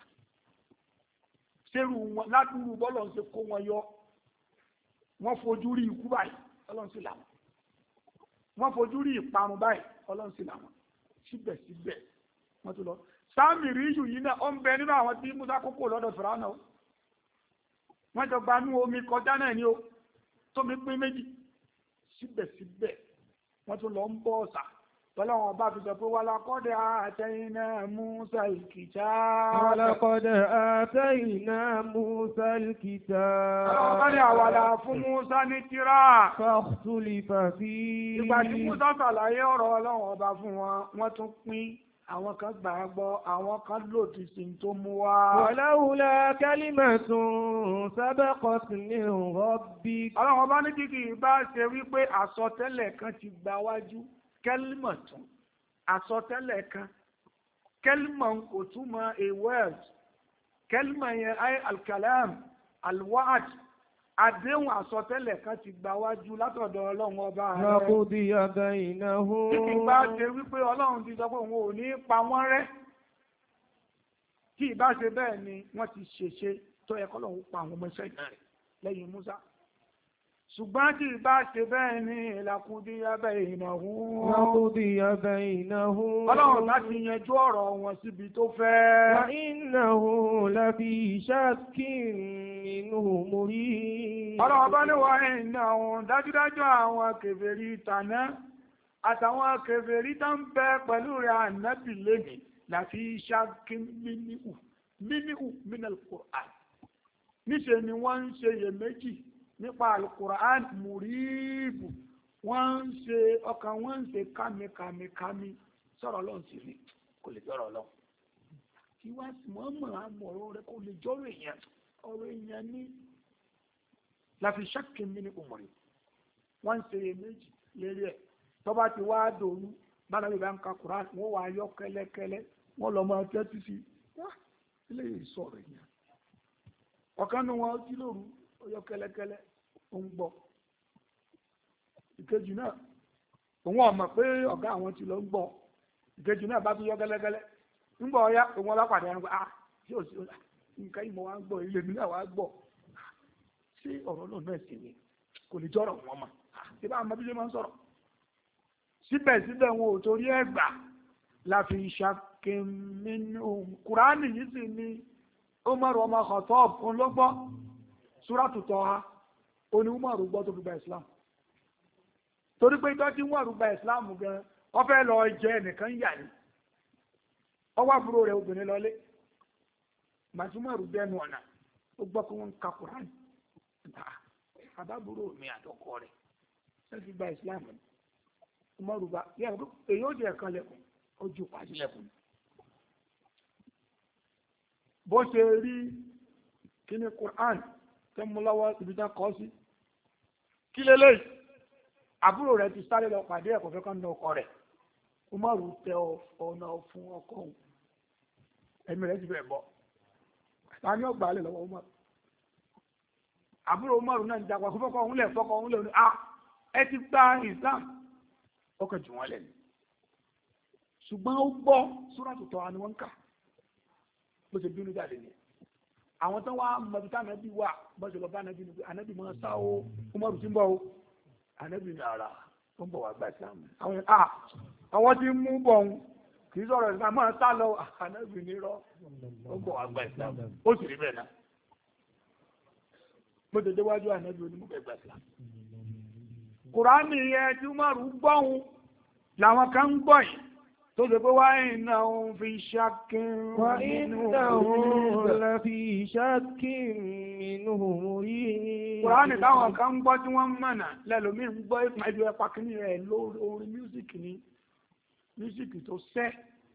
ṣérú wọn ládùúgbò bọ́lọ̀ ń ṣe kó wọn yọ wọ́n fojú rí ikú báyìí ọlọ́run sì làwọn wọ́n fojú rí ìparun báyìí ọlọ́run sì làwọn síbẹ̀síbẹ̀ wọ́n tún lọ sáàmì rí yù yìí náà ó ń bẹ nínú àwọn tí Musa kókó lọ́dọ̀ Fìráúnà náà wọ́n jọ gbanú omi kọjá náà ni ó tómi pín méjì síbẹ̀síbẹ̀ wọ́n tún lọ ń bọ́ ọ̀sà tọ́lọ́wọ́n bá fi sọ pé wà lákọ́dẹ̀ àtẹ́yìnà Musa ìkìtà wà lákọ́dẹ̀ àtẹ́yìnà Musa ìkìtà ọlọ́wọ́n bá ní àwàlà fún Musa ní tírà fàtúlìfà sí ìgbà tí Musa ṣàlàyé ọ̀rọ̀ ọlọ́wọ́n ọba fún wọn wọ́n tún pín àwọn kan gbà á gbọ́ àwọn kan lòdì sí tó mú wá. wàláwùlá kálímàtún sábẹ́kọ̀tì ní rọ́bì. ọlọ́wọ́n bá ní kíkì bá ṣe wípé àsọtẹ́lẹ̀ kan ti gbà wájú kẹ́límọ̀tún àsọtẹ́lẹ̀ kan kẹ́límọ̀ kò túmọ̀ a word kẹ́límọ̀ yẹn ayé alkalam alwaad àdéhùn àsọtẹ́lẹ̀ kan ti gbà wájú látọ̀dọ̀ ọlọ́run ọba rẹ̀. lákòdì àgbà ìnáwó. kíkì bá ṣe wípé ọlọ́run ti sọ pé òun ò ní pa wọ́n rẹ́ tí ìbá ṣe bẹ́ẹ̀ ni wọ́n ti ṣèṣe tó yẹ kọ́lọ́run pa àwọn ọmọ iṣẹ́ ìgbà rẹ̀ lẹ́yìn Musa ṣùgbọ́n tí ìbá ṣe bẹ́ẹ̀ ni ìlàkúndí abẹ́ ìnáwó. lákòdì àgbà ìnáwó. ọlọ́run láti yanjú ọ̀rọ̀ wọn síbi tó fẹ́. wà ìnáwó láfi ṣáàkìn inú mórí. ọlọ́run bá ní wà ìnáwó dájúdájú àwọn kèfèrí tàná àtàwọn kèfèrí tó ń bẹ pẹ̀lú rẹ̀ ànábì lẹ́nì láfi ṣáàkìn mínú mínú mínú Al-Qur'an níṣẹ́ ni wọ́n ń ṣe iyèméjì nípa Al-Qur'an mùríbù wọ́n ń ṣe ọkàn wọ́n ń ṣe kámikàmikàmi sọ̀rọ̀ lọ́n sí rí kò lè jọ́rọ̀ lọ. kí wá sí wọ́n mọ̀ àmọ̀rọ̀ rẹ kò lè jọ́rọ̀ èèyàn ọ̀rọ̀ èèyàn ní láfi ṣáàkì mi ní òmùrí wọ́n ń ṣe méjì lérí ẹ̀ tó bá ti wá dòru bára bí bá ń ka Qur'an wọ́n wá yọ kẹ́lẹ́kẹ́lẹ́ wọ́n lọ máa tẹ́tí sí ilé ìsọ̀rọ̀ yẹn ọ̀kan ní wọn tí lóru ọyọ kẹ́lẹ́kẹ́lẹ́ ó ń gbọ́ ìkejì náà òun ọmọ pé ọ̀gá àwọn ti lọ ń gbọ́ ìkejì náà bá tún yọ kẹ́lẹ́kẹ́lẹ́ ń bọ̀ ọyá òun ọlọ́pàdé ẹni pé ah tí ò sí nǹkan ìmọ̀ wa ń gbọ́ ilé mi náà wá gbọ́ sí ọ̀rọ̀ náà náà sì ni kò lè jọ́rọ̀ wọn mọ̀ tí bá àwọn ọmọbí ṣe máa ń sọ̀rọ̀ síbẹ̀síbẹ̀ wọn ò torí ẹ̀ gbà láfi ṣàkínmínú kùránì yìí sì ni Umaru ọmọ Khattab fún ló gbọ́ Suratu Taha oní Umaru gbọ́ tó fi gba Islam torí pé ìjọ tí Umaru gba Islam gan wọ́n fẹ́ lọ jẹ ẹnìkan yà ní ọwọ́ àbúrò rẹ̀ obìnrin lọlé màtí Umaru bẹ́ẹ̀nu ọ̀nà ó gbọ́ pé wọ́n ń ka kùránì àbábúrò mi àtọkọ rẹ̀ ṣe fi gba Islam Umaru bá yẹ èyí ó jẹ ẹ̀kan lẹ́kùn ó ju pàṣẹ lẹ́kùn bó ṣe rí kíní Qur'an tẹ́ mú lọ́wọ́ ibi tán kọ́ sí kí lélẹ́yìí àbúrò rẹ̀ ti sáré lọ pàdé ẹ̀kọ́ fẹ́ kán ná ọkọ rẹ̀ Umaru tẹ ọ̀nà fún ọkọ òun ẹ̀mí rẹ̀ ti bẹ̀ bọ́ ta ni ó gbà á lẹ̀ lọ́wọ́ Umaru àbúrò Umaru náà ń dàgbà fọ́kọ òun lẹ̀ fọ́kọ òun lẹ̀ ní ah ẹ ti gba Islam ọkọ̀ jù wọ́n lẹ̀ ní ṣùgbọ́n ó gbọ́ Suratu Taha ni wọ́n ń kà bó ṣe bínú jáde ní àwọn tó wá mọ̀bí tá ànábì wà bọ́sẹ̀ lọ bá ànábì ní pé ànábì máa sá o Umaru ti ń bọ̀ o ànábì ní ara tó ń bọ̀ wá gba Islam àwọn yẹn ah àwọn tí ń mú bọ̀ òun kì í sọ̀rọ̀ ìgbà máa sá lọ ànábì ní rọ tó ń bọ̀ wá gba Islam ó sì rí bẹ́ẹ̀ náà bó ṣe déwájú ànábì onímọ̀ gba Islam Kùránì yẹn tí Umaru gbọ́hun làwọn kan ń gbọ́ yìí tó ṣe pé wá iná òun fi ṣákín wà iná òun lè fi ṣákín inú orí. Kùránì táwọn kan ń gbọ́ tí wọ́n mọ̀nà lẹ́lòmí ń gbọ́ ìpàdé ẹ̀pà kìíní rẹ̀ lórí orin mísíkì ní mísíkì tó sẹ́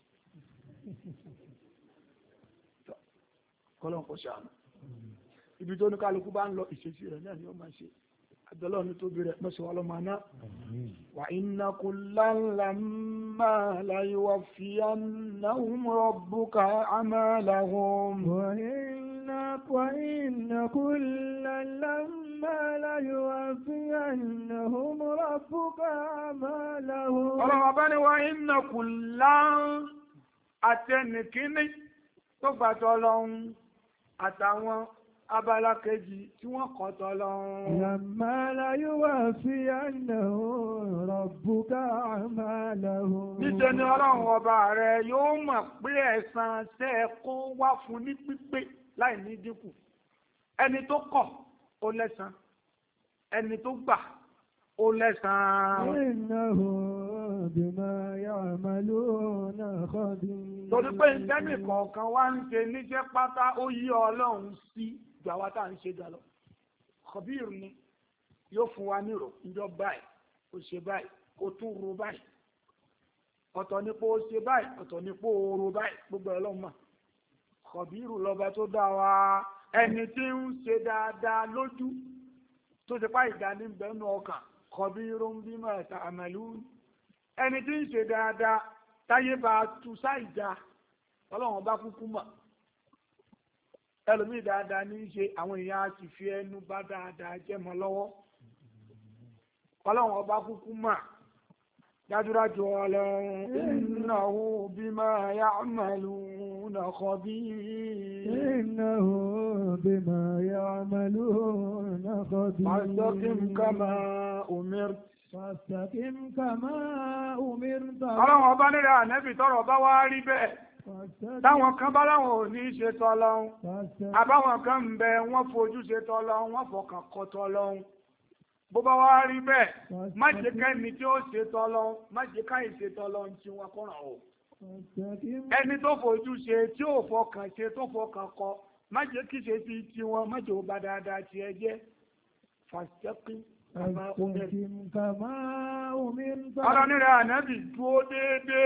kọ́lọ́n kò ṣàánú ibi tó ní kálukú bá ń lọ ìṣesí rẹ̀ náà ni ó máa ṣe àdọ́lọ́ ní tóbi rẹ̀ mọ́sí wọn lọ máa ná wà inna kullan lamma la yuwaffiyannahum rabbuka a'malahum wa inna wa inna kullan lamma la yuwaffiyannahum rabbuka a'malahum ọlọ́wọ́ bá ní wà inna kullan àtẹnìkíní tó gbàtọ̀ lọ́hun àtàwọn abala kejì tí wọ́n kọ́ tọ́lọ́run. Lamma la yuwaffiyannahu rabbuka a'malahu. Níṣẹ́ ni ọlọ́run ọba rẹ̀ yóò mọ̀ pé ẹ̀san tẹ́ ẹ kó wá fún ní pípé láì ní dínkù. Ẹni tó kọ̀ ó lẹ́san. Ẹni tó gbà ó lẹ́san. Innahu bima ya'maluna khabir. Torí pé ìtẹ́nì kọ̀ọ̀kan wá ń ṣe níṣẹ́ pátá ó yí ọlọ́run sí. Gbàwá tá à ń ṣe dà lọ khabir ni yóò fún wa nírò ìjọ báyìí ó ṣe báyìí ó tún ro báyìí ọ̀tọ̀ nípò ó ṣe báyìí ọ̀tọ̀ nípò ó ro báyìí gbogbo ọlọ́mọ khabiru lọ́ba tó dá wa ẹni tí ń ṣe dáadáa lójú tó ṣe páì dání bẹ́ẹ̀nu ọkàn khabirun bima ta'malun ẹni tí ń ṣe dáadáa táyé bá tu sáìjà ọlọ́run bá kúkú mọ̀ ẹlòmíì dáadáa ní í ṣe àwọn èèyàn á sì fi ẹnu bá dáadáa jẹ́ mọ́ lọ́wọ́ ọlọ́run ọba kúkú mà dájúdájú ọlọ́run innahu bima ya'maluna khabir innahu bima ya'maluna khabir fastaqim kama umirt fastaqim kama umirt ọlọ́run ọba nílẹ̀ ànẹ́bì tọ́rọ̀ bá wá rí bẹ́ẹ̀ táwọn kan bá láwọn ò ní ṣe tọ́lọ́hun àbáwọn kan ń bẹ wọ́n fojú ṣe tọ́lọ́hun wọ́n fọkàn kọ tọ́lọ́hun bó bá wá rí bẹ́ẹ̀ má jẹ́ kẹ́ni tí ó ṣe tọ́lọ́hun má jẹ́ káyì ṣe tọ́lọ́hun tí wọ́n kọ́ràn o ẹni tó fojú ṣe tí ó fọkàn ṣe tó fọkàn kọ má jẹ́ kí ṣe ti ti wọn má jẹ́ ó bá dáadáa ti ẹ jẹ́ fàṣẹ́kì Ọ̀rọ̀ nílẹ̀ ànábì dúó déédéé.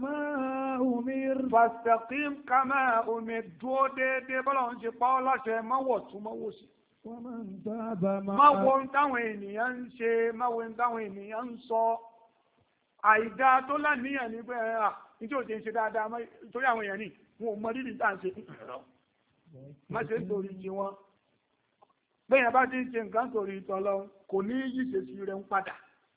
Fastaqim kama umir dúó déédéé bọ́lá ń ṣe pa ọ́ láṣẹ máwọ̀ tún máwọ̀ sí. Máwo ń táwọn ènìyàn ń ṣe, máwo ń táwọn ènìyàn ń sọ. Àìdá tó láníyàn ní pé nítorí òjò ń ṣe dáadáa nítorí àwọn èèyàn ní wọn ò mọ rírì tá à ń ṣe má ṣe ń torí jí wọn bẹ́yàn bá ti ń ṣe nǹkan torí ìtọ́lọ kò ní yí ṣe sí rẹ̀ ń padà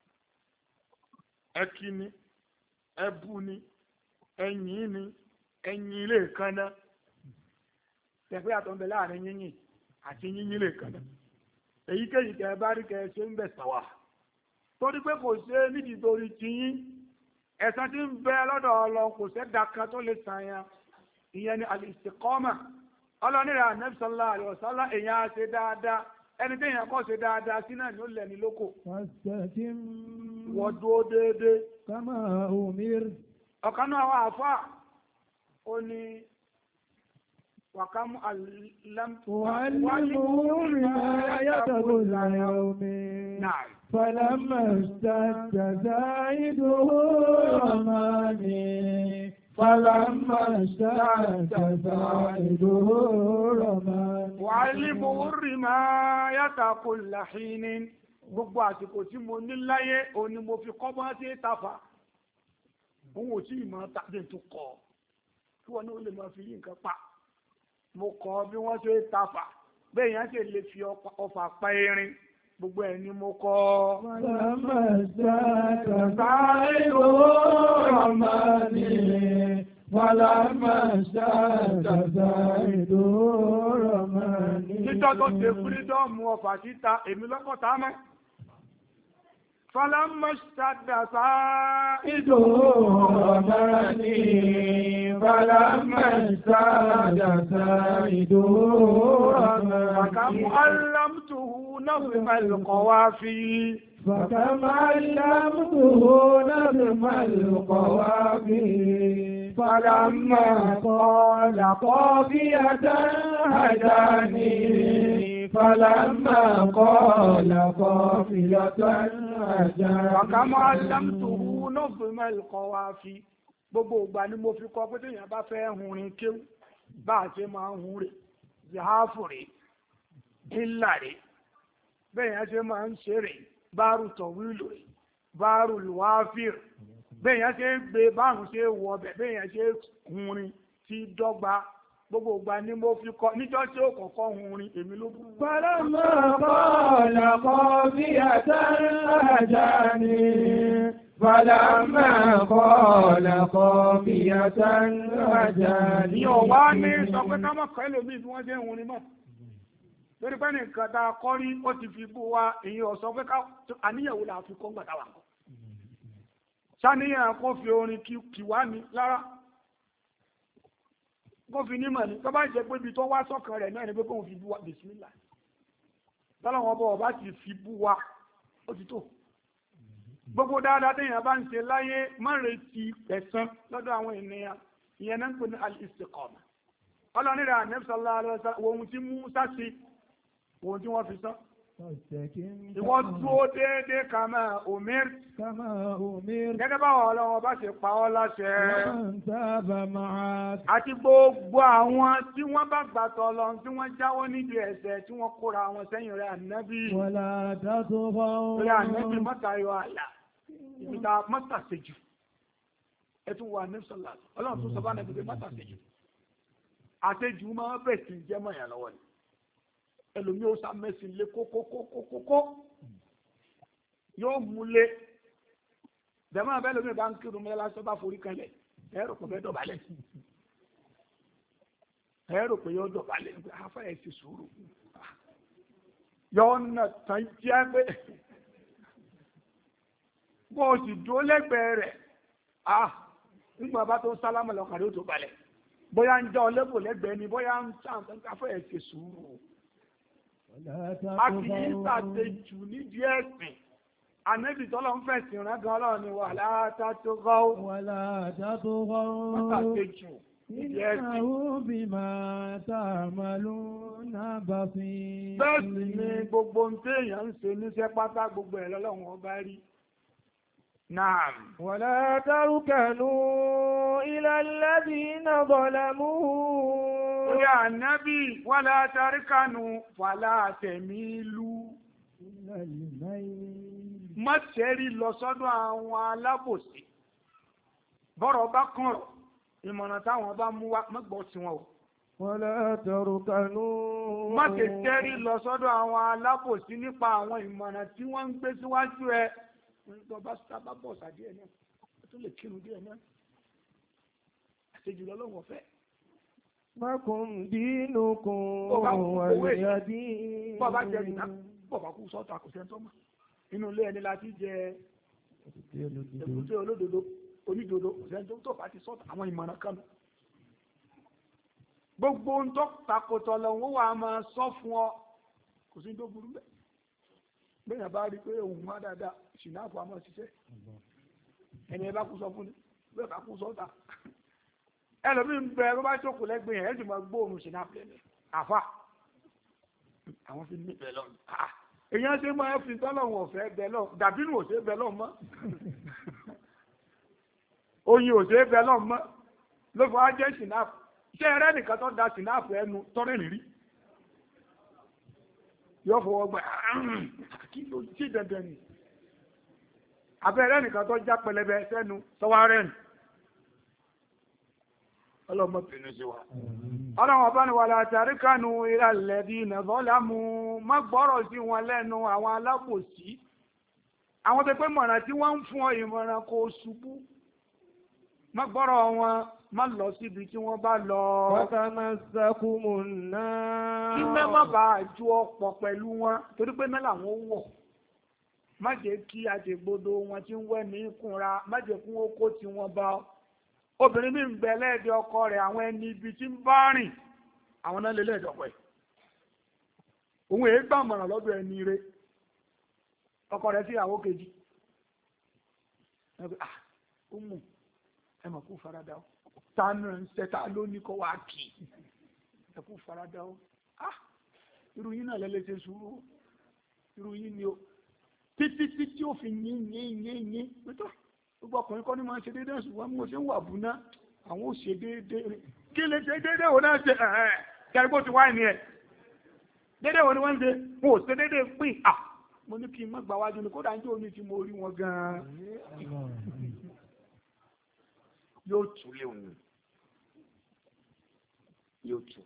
ẹ kí ni ẹ bú ni ẹ̀yìn ni ẹ̀yìn ilé kan náà tẹ̀pẹ́ àtọ̀nbẹ̀ láàrin yínyìn àti yínyìn ilé kan náà èyíkéyìí tẹ́ bá rí kẹ́ ṣe ń bẹ̀ sàwà torí pé kò ṣe nídìí torí tiyín ẹ̀san tí ń bẹ lọ́dọ̀ Ọlọ́run kò sẹ́dá kan tó lè sàyàn ìyẹn ni al-istiqama ọlọ́nìrà Ànábì sallallahu alaihi wasallam èèyàn á ṣe dáadáa ẹni tí èèyàn kọ́ ṣe dáadáa sí náà ni ó lẹ́ni lóko wọ́n dúró déédéé kama umir ọ̀kan náà àwọn àfáà ó ní wàkámú alámtò وعلموا رعاية كل يوم فلما اشتد زائده رماني فلما اشتد زائده رماني وعلموا الرماية كل حين gbogbo àsìkò tí mo ní láyé òní mo fi kọ́ bá sí tàfà òun ò tí ì máa tàbí tó kọ́ kí wọ́n ní ó lè máa fi yí nǹkan pa mo kọ́ bí wọ́n ṣe tàfà bẹ́ẹ̀ yẹn ṣe lè fi ọfà pa erin gbogbo ẹ̀ ni mo kọ́. Títọ́ tó ṣe fúrídọ́ọ̀mù ọfà títa èmi lọ́kọ̀tà mọ́. فلما اشتد سائده رماني فلما اشتد سائده رماني فكم علمته نظم القوافي فكم علمته نظم القوافي فلما قال قافية هداني فلما قال قافية وكما علمته نظم القوافي gbogbo ìgbà ni mo fi kọ́ pé téèyàn bá fẹ́ hunrin kéwú bá a ṣe máa ń hun rè zihafu rè hílà rè bẹ́ẹ̀ yẹn ṣe máa ń ṣe rè báàrù tọ̀wílù rè báàrù lùwáfír bẹ́ẹ̀ yẹn ṣe gbé báàrù ṣe wọ ọbẹ̀ bẹ́ẹ̀ yẹn ṣe hunrin tí dọ́gba gbogbo ìgbà ni mo fi kọ́ níjọ́ tí ó kọ́kọ́ hunrin èmi ló bú. Fọlọ́mọ kọ́ọ̀lá kọ́ bí àtàlájáni. Fọlọ́mọ kọ́ọ̀lá kọ́ bí àtàlájáni. Ní ọ̀wá ní sọ pé ká mọ̀ kọ́ ẹlòmíì bí wọ́n ṣe ń hunrin mọ́. Lórí pé nìkan tá a kọ́ rí ó ti fi bú wa èyí ò sọ pé ká àníyàwó là fi kọ́ ń gbàtà wà kọ́. Ṣáníyàn kó fi orin kì wá ní lára. Kó fi nímọ̀ ní tó bá jẹ́ pé ibi tó wá sọ́kàn rẹ̀ náà ni pé kóun fi bú wa bìsímìlà tọ́lọ́wọ́n bọ̀ bá ti fi bú wa ó ti tó gbogbo dáadáa téèyàn bá ń ṣe láyé má retí ẹ̀san lọ́dọ̀ àwọn ènìyàn ìyẹn náà ń pè ní al-istiqama ọlọ́nìrà Ànábì sallallahu alaihi wasallam ohun tí Mùsá ṣe ohun tí wọ́n fi sán ìwọ dúró déédéé kàmá omir gẹ́gẹ́ báwọn ọlọ́wọ́ bá ṣe pa ọ́ láṣẹ àti gbogbo àwọn tí wọ́n bá gbàtọ̀ lọ tí wọ́n jáwọ́ níbi ẹ̀ṣẹ̀ tí wọ́n kóra wọn sẹ́yìn rẹ̀ ànábì rẹ̀ ànábì mọ́tayọ àlà ìgbìta mọ́tàṣejù ẹtù wà ní sọ́lá ọlọ́run tó sọ bá nàbí pé mọ́tàṣejù àṣejù máa bẹ̀ sí jẹ́ mọ̀yàn lọ́wọ́ ni ẹlòmí ó sá mẹ́sìn lé kókókókókó yóò mú lé dẹ̀mọ́ abẹ́ lómi bá ń kírun mẹ́lá sọ bá forí kanlẹ̀ ẹ̀rọ kò fẹ́ dọ̀bálẹ̀ ẹ̀rọ pé yóò dọ̀bálẹ̀ afẹ́ ẹ̀ sì sùúrù yóò nà tán jẹ́ pé bó o sì dúró lẹ́gbẹ̀ẹ́ rẹ̀ ah nígbà bá tó sálámà lọ́kàrí ó tó balẹ̀ bóyá ń jẹ́ ọlẹ́bò lẹ́gbẹ̀ẹ́ ni bóyá ń sàn afẹ́ ẹ̀ sì sùúrù a kì í ṣàṣejù nídìí ẹ̀sìn ànẹ́bì tọ́lọ́ ń fẹ̀sìn rán gan ọlọ́run ni wà látàtúgọ́ wà látàtúgọ́ ṣàṣejù nídìí ẹ̀sìn. ìnáwó bí máa tààmàlú náà bá fi. bẹ́ẹ̀ sì ni gbogbo ń téèyàn ń ṣe níṣẹ́ pátá gbogbo ẹ̀ lọ́lọ́run ọba rí. نعم ولا تركنوا إلى الذين ظلموا يا نبي ولا تركنوا فلا تميلوا má ṣẹ́rí lọ sọ́dọ̀ àwọn alábòsí bọ́rọ̀ bá kọ̀rọ̀ ìmọ̀ràn táwọn bá mú wá mọ́gbọ́ sí wọn o. ولا تركنوا má ṣe tẹ́rí lọ sọ́dọ̀ àwọn alábòsí nípa àwọn ìmọ̀ràn tí wọ́n ń gbé síwájú ẹ. bá sábà bọ̀ sàdí ẹ̀ náà ó tún lè kírun díẹ̀ náà àṣejù lọ́lọ́wọ́ fẹ́. lakum dinukum waliya din. bọ́ bá jẹ́ ìdá bọ́ bá kú sọ́tọ̀ àkùsẹ́ tó mọ̀ inú ilé ẹni láti jẹ èkúté olódodo onídodo òṣèlú tó tó bá ti sọ́tọ̀ àwọn ìmọ̀ràn kan nù. gbogbo ń tọ́ takòtò lọ́wọ́ wa máa sọ fún ọ kò sí tó burú bẹ́ẹ̀ bẹ́ẹ̀ bá rí pé òun má dáadáa ṣìnáàfù àmọ́ ṣiṣẹ́ ẹni ẹ bá kú sọ fún ni bẹ́ẹ̀ bá kú sọ́tà ẹlòmí ń bẹ ẹgbẹ́ bá jókòó lẹ́gbẹ̀ẹ́ yẹn ẹ̀jẹ̀ máa gbóòórùn ṣìnáàfù lẹ́nu àfà àwọn fi ní bẹ́ẹ̀ lọ́nù èèyàn ṣe máa fi tọ́lọ́hún ọ̀fẹ́ bẹ́ẹ̀ lọ́nù dàbí nù òṣèré bẹ́ẹ̀ lọ́nù mọ́ oyin òṣèré bẹ́ẹ̀ lọ́nù mọ́ ló fi wá jẹ́ ṣìnáàfù ṣé ẹrẹ́ nìkan tó da ṣìnáàfù ẹnu tọ́rẹ́ rírí yóò fọwọ́ gbà kí ló jí dandan ni abẹ́rẹ́ nìkan tó já pẹlẹbẹ sẹ́nu tọ́wárẹ́ nì ọlọ́mọ pinnu sí wa ọlọ́wọ́ bá ní wàlá àtàríkànú ìrànlẹ́bí nàbọ́lámù má gbọ́rọ̀ sí wọn lẹ́nu àwọn alábòsí àwọn tó pé mọ̀ràn tí wọ́n ń fún ọ ìmọ̀ràn kò ṣubú má gbọ́rọ̀ wọn má lọ síbi tí wọ́n bá lọ. Watamassakumu nnar. kí mẹ́mọ́ bá ju ọ̀pọ̀ pẹ̀lú wọn torí pé mẹ́là wọn wọ̀ má jẹ́ kí àjẹgbodò wọn tí ń wẹ̀ ní kúnra má jẹ́ kí wọ́n kó tí wọ́n bá obìnrin mi ń bẹ lẹ́ẹ̀dẹ̀ ọkọ rẹ̀ àwọn ẹni ibi tí ń bá rìn àwọn náà lè lẹ́ẹ̀dọ̀pọ̀ ẹ̀ òun èé gbà mọ̀ràn lọ́dọ̀ ẹni rẹ̀ ọkọ rẹ̀ sí ìyàwó kejì ó mú ẹ mọ̀ kú farada ó tánú ẹ̀ ń sẹ́ta lónìí kọ́ wá kì í ẹ kú farada ó ah irú yín náà lẹ́lẹ́ ṣe sùúrù irú yín ni ó títí títí ó fi yín yín yín yín pẹ́tọ́ gbogbo ọkùnrin kọ́ ní máa ń ṣe déédéé ṣùgbọ́n mo ṣe ń wà bú ná àwọn ò ṣe déédéé kí lè ṣe déédéé wo náà ṣe ẹ̀ẹ́ kẹrìbó ti wáyé ni ẹ̀ déédéé wo ni wọ́n ń ṣe wọn ò ṣe déédéé pín à mo ní kí n má gbà wájú ni kódà ń jẹ́ òní tí mo rí wọn gan-an yóò tún lé òun yóò tún.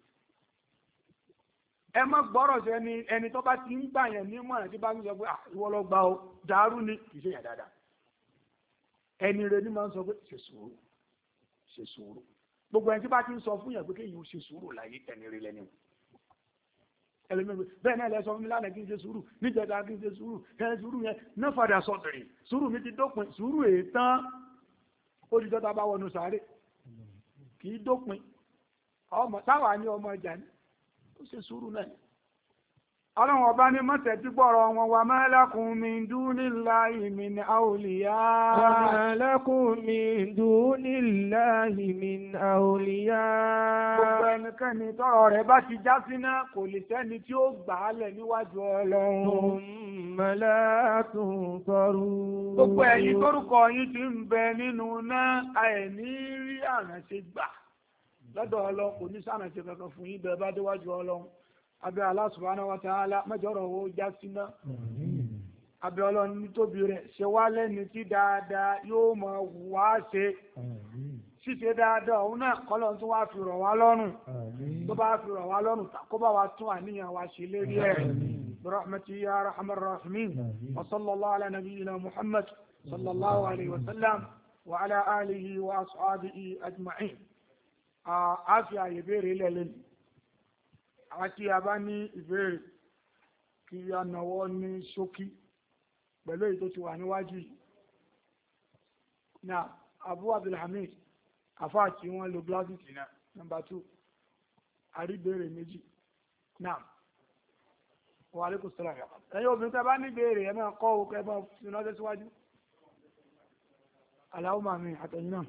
ẹ má gbọ́rọ̀ sí ẹni ẹni tó bá ti ń gbà yẹn ní mọ̀ràn tí bá ń sọ pé ìwọ lọ gbà ó dàrú ni kì í ṣe yàn dáadáa ẹni rẹ ní máa ń sọ pé ṣe sùúrù ṣe sùúrù gbogbo ẹni tí bá ti ń sọ fún yàn pé kéèyàn ṣe sùúrù láyé ẹni rẹ lẹ́nu ẹlẹ́mẹ̀gbẹ̀ bẹ́ẹ̀ náà lẹ́sọ fún mi lánàá kí n ṣe sùúrù níjẹta kí n ṣe sùúrù ẹni sùúrù yẹn náà fàdà sọ̀tìrì sùúrù mi ti dópin sùúrù ètán ó di dọ́ta bá wọnú sáré kì í dópin ọmọ táwa ní ọmọ ìjà ní ó ṣe sùúrù náà ọlọ́run ọba ní mọ́tẹ̀ tí gbọ́rọ̀ wọn wà ma lakum min dunillahi min awliya wa ma lakum min dunillahi min awliya gbogbo ẹnikẹ́ni tọ́rọ̀ rẹ̀ bá ti já síná kò lè sẹ́ni tí ó gbà á lẹ̀ níwájú ọlọ́run thumma la tunsarun gbogbo ẹ̀yin tórúkọ yín ti ń bẹ nínú náà àìní rí àrànṣe gbà lọ́dọ̀ ọlọ́run kò ní sàrànṣe kankan fún yín bẹ́ẹ̀ bá déwájú ọlọ́run abẹ́ Allah subhanahu wa ta'ala mẹ́jọ́rọ̀ owó já síná abẹ́ ọlọ́run nítóbi rẹ̀ ṣe wá lẹ́ni tí dáadáa yóò mọ̀ wá ṣe ṣíṣe dáadáa òun náà kọ́lọ́run tó wá fi rọ̀ wá lọ́rùn tó bá fi rọ̀ wá lọ́rùn kó bá wa tún àníyàn wa ṣe lérí ẹ̀ برحمتي يا أرحم الراحمين وصلى الله على نبينا محمد صلى الله عليه وسلم وعلى آله وأصحابه أجمعين عافية يبير إلى àti a bá ní ìbéèrè kí a nàwọ́ ní ṣókí pẹ̀lú èyí tó ti wà níwájú yìí náà Abu Abdulhamid afá tí wọ́n lo glasses náà number two àríbéèrè méjì náà wa alaikum salaam ẹ̀yin obìnrin tẹ́ bá ní ìbéèrè ẹ máa kọ́ òkè ẹgbẹ́ ìrìnàjò síwájú Allahumma amin àtẹ̀yìn náà.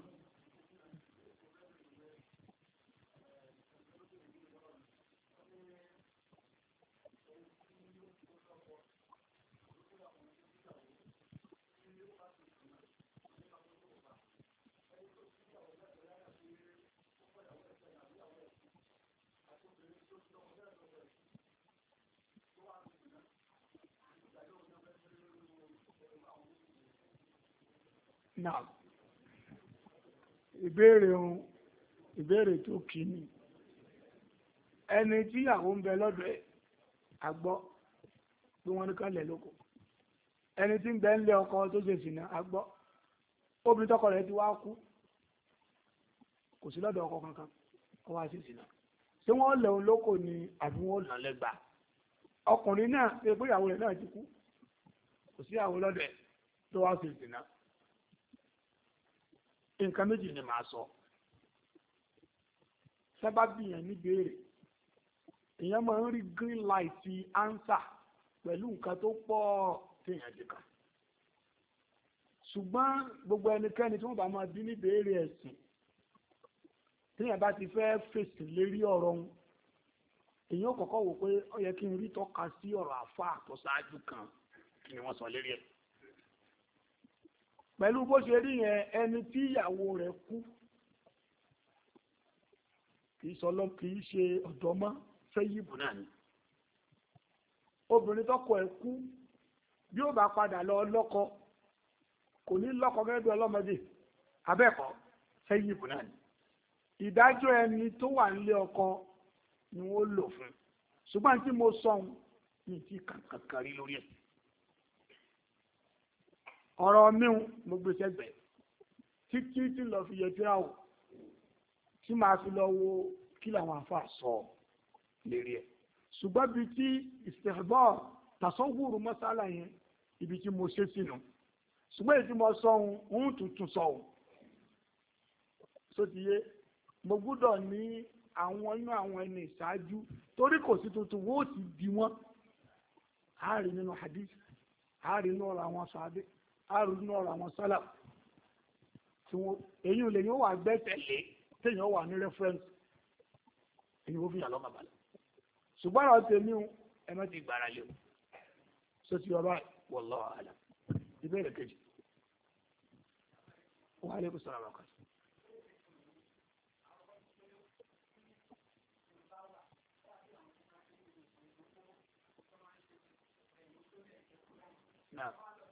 Náà ìbéèrè ohun ìbéèrè tó kìíní ẹni tí ìyàwó ń bẹ lọ́dọ̀ ẹ̀ àgbọ́ pé wọ́n ní kálẹ̀ lóko ẹni tí ń bẹ ń lé ọkọ tó ṣe sìnà àgbọ́ obìnrin tọkọ rẹ̀ ti wá kú kò sí lọ́dọ̀ ọkọ kankan kó wá sí sìnà tí wọ́n lẹ̀ òun lóko ni àbí wọ́n lọ lẹ́gbà ọkùnrin náà ṣe pé ìyàwó rẹ̀ náà ti kú kò sí ìyàwó lọ́dọ̀ ẹ̀ tó wá sí sìnà nǹkan méjì ni màá sọ sábàbí yẹn ní béèrè èèyàn máa ń rí green light answer pẹ̀lú nǹkan tó pọ̀ téèyàn ti kà ṣùgbọ́n gbogbo ẹnikẹ́ni tí wọ́n bá máa bí ní béèrè ẹ̀sìn téèyàn bá ti fẹ́ fèsì lérí ọ̀rọ̀ wọn èèyàn kọ́kọ́ wò pé ó yẹ kí n rí tọ́ka sí ọ̀rọ̀ àfáà tó ṣáájú kan kí ni wọ́n sọ lérí ẹ̀ pẹ̀lú bó ṣe rí yẹn ẹni tí ìyàwó rẹ̀ kú kìí sọlọ kìí ṣe ọ̀dọ́ mọ́ fẹ́ yìbù náà ni obìnrin tọkọ ẹ̀ kú bí ó bá padà lọ lọ́kọ kò ní lọ́kọ gẹ́gẹ́ bí ọlọ́mọdé abẹ́ẹ̀kọ́ fẹ́ yìbù náà ni ìdájọ́ ẹni tó wà nílé ọkọ ni wọ́n lò fún ṣùgbọ́n tí mo sọ ohun ní ti kankan rí lórí ẹ̀ ọ̀rọ̀ míhun mo gbé sẹ́gbẹ̀ẹ́ títí tí lọ fi yẹ tíra wò tí máa fi lọ wo kí làwọn àfa sọ lérí ẹ̀ ṣùgbọ́n bí tí ìṣẹ̀bọ̀ tàṣọ́wúrú mọ́sálà yẹn ibi tí mo ṣe sínú ṣùgbọ́n èyí tí mo sọ ohun ń tuntun sọ ohun sótìyé mo gbúdọ̀ ní àwọn inú àwọn ẹni ìṣáájú torí kò sí tuntun wọ́n ó ti di wọ́n àárín nínú hadith àárín nínú ọ̀rọ̀ àwọn sàádé àárín nínú ọ̀rọ̀ àwọn sálà tí wọ́n èyí ò lè yóò wà gbẹ́sẹ̀lé téèyàn wà ní reference èyí ó fi yà lọ́mọ balẹ̀ ṣùgbọ́n àwọn tèmi ẹ má ti gbára lé o so ti ọba wallahu a'lam ìbéèrè kejì wa alaikum salaam wa rahmatullahi. Naam.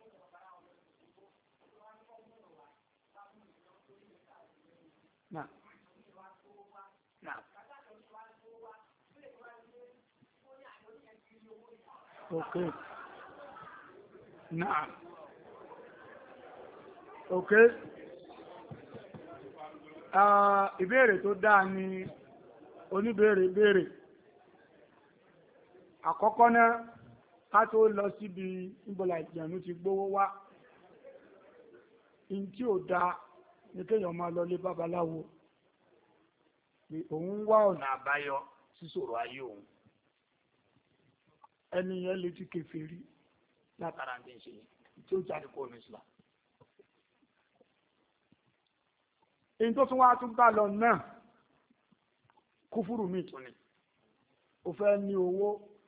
Naam. Naam. Okay. Naam. Okay. Ah, ìbéèrè tó dáa ni oníbéèrè béèrè. Àkọ́kọ́ náà ká tó lọ síbi ìbọ̀là ìjànú ti gbówó wá. In tí ò dáa ní kéèyàn máa lọ lé babaláwo. Pé òun wá ọ̀nà àbáyọ sí ṣòro ayé òun. Ẹni yẹn lè ti kèfèrí látara ní ṣe tí ó jáde kó ní Islam. Èyí tó tún wá tún bá lọ náà kúfúrù mi tún ni. Ó fẹ́ ní owó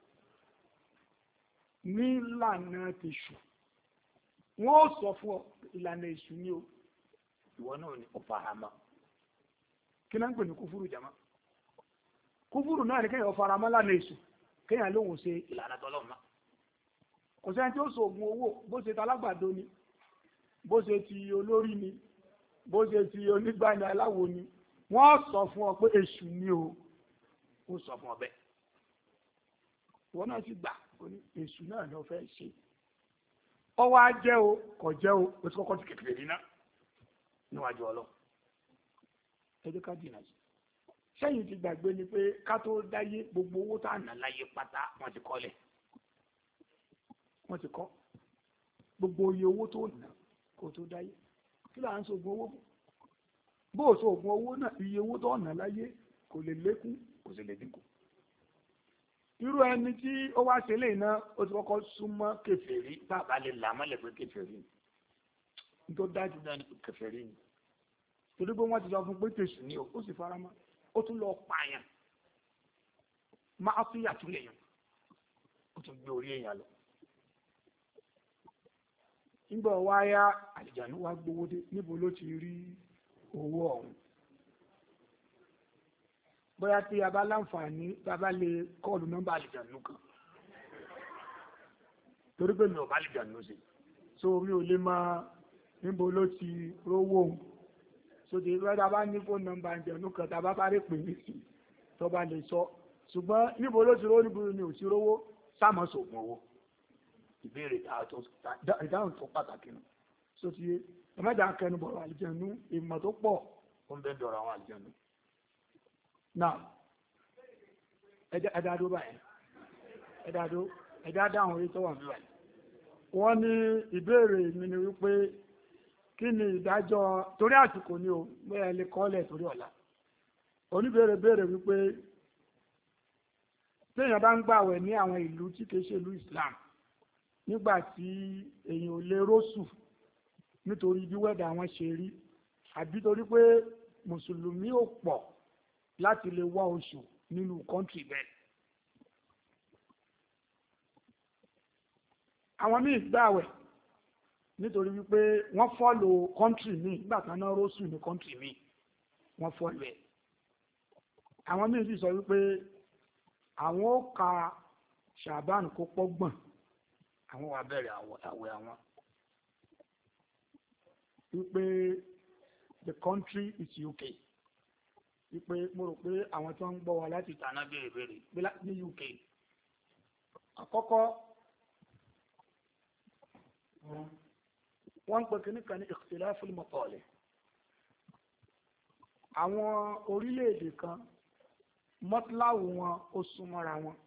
ní ìlànà tèṣù. Wọ́n ó sọ fún ọ ìlànà èṣù ní o. Ìwọ náà ni ó faramọ́. Kí náà ń pè ní kúfúrù jàmá? Kúfúrù náà ni kéèyàn faramọ́ lánà èṣù. Kéèyàn lóhun ṣe ìlànà tọ́lọ́mà. Kò sẹ́ni tí ó sọ ògùn owó bó ṣe talágbàdo ni, bó ṣe ti olórí ni, bó ṣe ti onígbàni aláwo ni. Wọ́n sọ fún ọ pé èṣù ni o. Ó sọ fún ọ bẹ́ẹ̀. Wọ́n náà sì gbà èṣù náà lọ fẹ́ ṣe. Ọwọ́ á jẹ́ o, kò jẹ́ o, ó ti kọ́kọ́ ti kékeré nínú níwájú Ọlọ́run. Ẹ jẹ́ ká dìnnà sí. Sẹ́yìn ti gbàgbé ni pé ká tó dáyé gbogbo owó tá à ná láyé pátá wọ́n ti kọ́lẹ̀. Wọ́n ti kọ́. Gbogbo iye owó tó ná kó tó dáyé. Kí là ń sọ ògùn owó? Bó o sọ ògùn owó náà, iye owó tó ná láyé kò lè lékún, kò sì lè dínkù. Irú ẹni tí ó wá ṣe lè ná ó ti kọ́kọ́ súnmọ́ kèfèrí bàbá lè là mọ́lẹ̀ pé kèfèrí ni. Nítorí dájú dájú kèfèrí ni. Torí pé wọ́n ti sọ fún pé tèṣù ni ó sì fara mọ́. Ó tún lọ pààyàn máa tún yàtú lèyàn ó tún gbé orí èèyàn lọ. Nígbà wáyá àlìjànú wá gbówó dé níbo ló ti rí owó ọ̀hún. Bóyá tí a bá láǹfààní tí a bá lè kọ́ọ̀lù nọ́mbà àlìjànú kan torí pé mi ò bá àlìjànú sí so mi ò lè máa níbo ló ti rówó òun sóde ìrọ́dá bá ní fóònù nọ́mbà àjẹ̀nú kan tá a bá sáré pè mí sí tó bá lè sọ ṣùgbọ́n níbo ló ti rówó níbo ni ò ti rówó sáàmọ́ sògùn owó ìbéèrè ìdáhùn tó pàtàkì nù sóti ẹ̀mẹ́jà kẹnu bọ̀rọ̀ àlìjẹ̀nú ìmọ̀ tó pọ̀ ó ń bẹ́ẹ̀ dọ̀rọ̀ àwọn àlìjẹ̀nú náà ẹ̀dá dó báyìí ẹ̀dá dó ẹ̀dá dáhùn orí tó wà ní báyìí wọ́n ní ìbéèrè mi ni wípé kí ni ìdájọ́ torí àsìkò ni o bẹ́ẹ̀ lè kọ́lẹ̀ torí ọ̀la oníbéèrè béèrè wípé téèyàn bá ń gbàwẹ̀ ní àwọn ìlú tí kìí ṣe ìlú Islam nígbà tí èèyàn ò lè rósù nítorí bí wẹ́dà wọn ṣe rí àbí torí pé mùsùlùmí ò pọ̀ láti lè wá oṣù nínú kọ́ńtì bẹ́ẹ̀. àwọn míì gbàwẹ̀ nítorí wípé wọ́n fọ́lò kọ́ńtì míì nígbà kan náà rósù ní kọ́ńtì míì wọ́n fọ́lò ẹ̀. àwọn míì sì sọ wípé àwọn ó ka ṣàbán kó pọ́gbọ̀n àwọn wà bẹ̀rẹ̀ àwẹ̀ àwọn wípé the country is U K wípé mo rò pé àwọn tó ń gbọ́ wa láti tàná béèrè béèrè ní U K àkọ́kọ́ wọ́n ń pè kí nìkan ní ikhtilaful matalih àwọn orílẹ̀-èdè kan mọ́tíláwù wọn ó súnmọ́ra wọn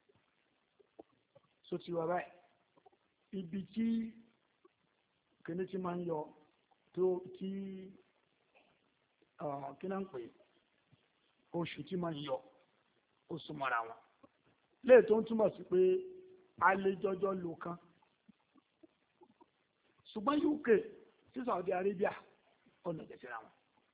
so ti wà báyìí ibi tí kìíní tí máa ń yọ tó tí kí náà ń pè oṣù tí máa ń yọ ó súnmọ́ra wọn léè tó ń túmọ̀ sí pé a lè jọjọ lò kan ṣùgbọ́n U K sí Saudi Arabia ọ̀nà ìjẹsìra wọn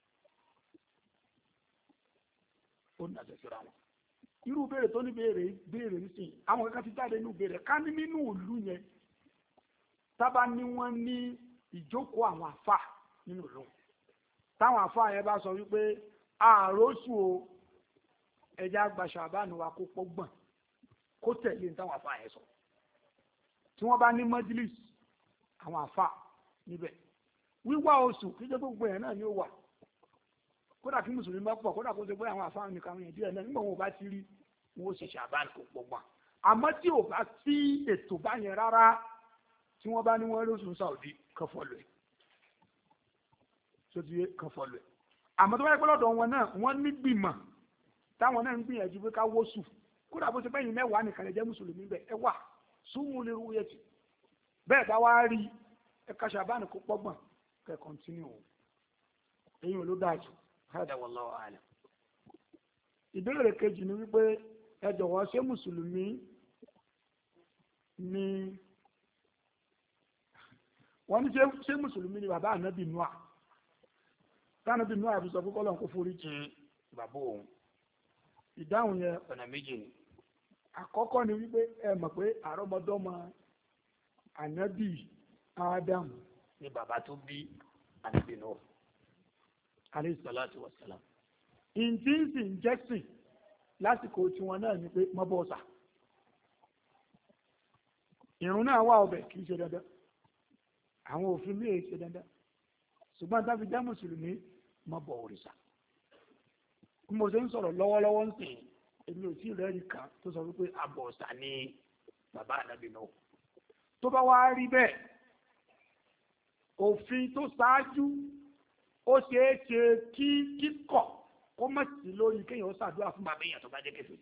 ọ̀nà ìjẹsìra wọn irú béèrè tó ní béèrè béèrè nísìnyí àwọn kankan ti jáde nínú béèrè ká ní nínú ìlú yẹn tábà ní wọ́n ní ìjókòó àwọn àfà nínú ìlú táwọn àfà yẹn bá sọ wípé àròsù o ẹja àgbàṣà àbánu wa kó pọ́gbọ̀n kó tẹ̀lé táwọn àfà yẹn sọ tí wọ́n bá ní mọ́jílìs àwọn àfà níbẹ̀ wíwá oṣù kí jẹ́ gbogbo ẹ̀ náà ni ó wà kódà kí mùsùlùmí bá pọ̀ kódà kó ṣe pé àwọn àfà nìkan yẹn díẹ̀ náà nígbà wọn ò bá ti rí wọn ó ṣe ṣàbánu kó pọ́gbọ̀n àmọ́ tí ò bá sí ètò bá yẹn rárá tí wọ́n bá ní wọ́n lóṣù Saudi kan fọ́lù ẹ̀ tó ti yé kan fọ́lù ẹ̀ àmọ́ tó bá yẹ pé lọ́dọ̀ wọn náà wọ́n ní gbìmọ̀ táwọn náà ń gbìyànjú pé ká wóṣù kódà bó ṣe bẹ́yìn mẹ́wàá nìkan lè jẹ́ mùsùlùmí bẹ́ẹ̀ ẹ wà súnmù lè rú yẹtì bẹ́ẹ̀ bá wá rí ẹ ká ṣàbánu kó pọ́gbọ̀n kẹ́ kọ́ntínú o èyí ò ló dáa jù hádà wallahu a'lam. ìbéèrè kejì ni wípé ẹ jọ̀wọ́ ṣé mùsùlùmí ni wọ́n ní ṣé mùsùlùmí ni bàbá ànábì Nóà tánàbì Nóà àbí sọ pé kọ́lọ́n kó forí jì bàbá òun ìdáhùn yẹn ọ̀nà méjì ni àkọ́kọ́ ni wípé ẹ mọ̀ pé àrọ́mọdọ́mọ ànábì Ádámù ni bàbá tó bí ànábì Nóà alayhi salatu wassalam ìdí sì ń jẹ́sìn lásìkò tiwọn náà ni pé mọ́bọ̀ọ́sà ìrun náà wà ọbẹ̀ kì í ṣe dandan àwọn òfin lè ṣe dandan ṣùgbọ́n tá fi jẹ́ mùsùlùmí má bọ òrìṣà bí mo ṣe ń sọ̀rọ̀ lọ́wọ́lọ́wọ́ ń sìn èmi ò tí ì rẹ́rìí kan tó sọ wípé abọ̀ọ̀sà ni bàbá ànábì Nóà tó bá wá rí bẹ́ẹ̀ òfin tó ṣáájú ó ṣeé ṣe kí kíkọ̀ kó má sí lórí kéèyàn ó ṣàdúrà fún bàbá èèyàn tó bá jẹ́ kèfèrí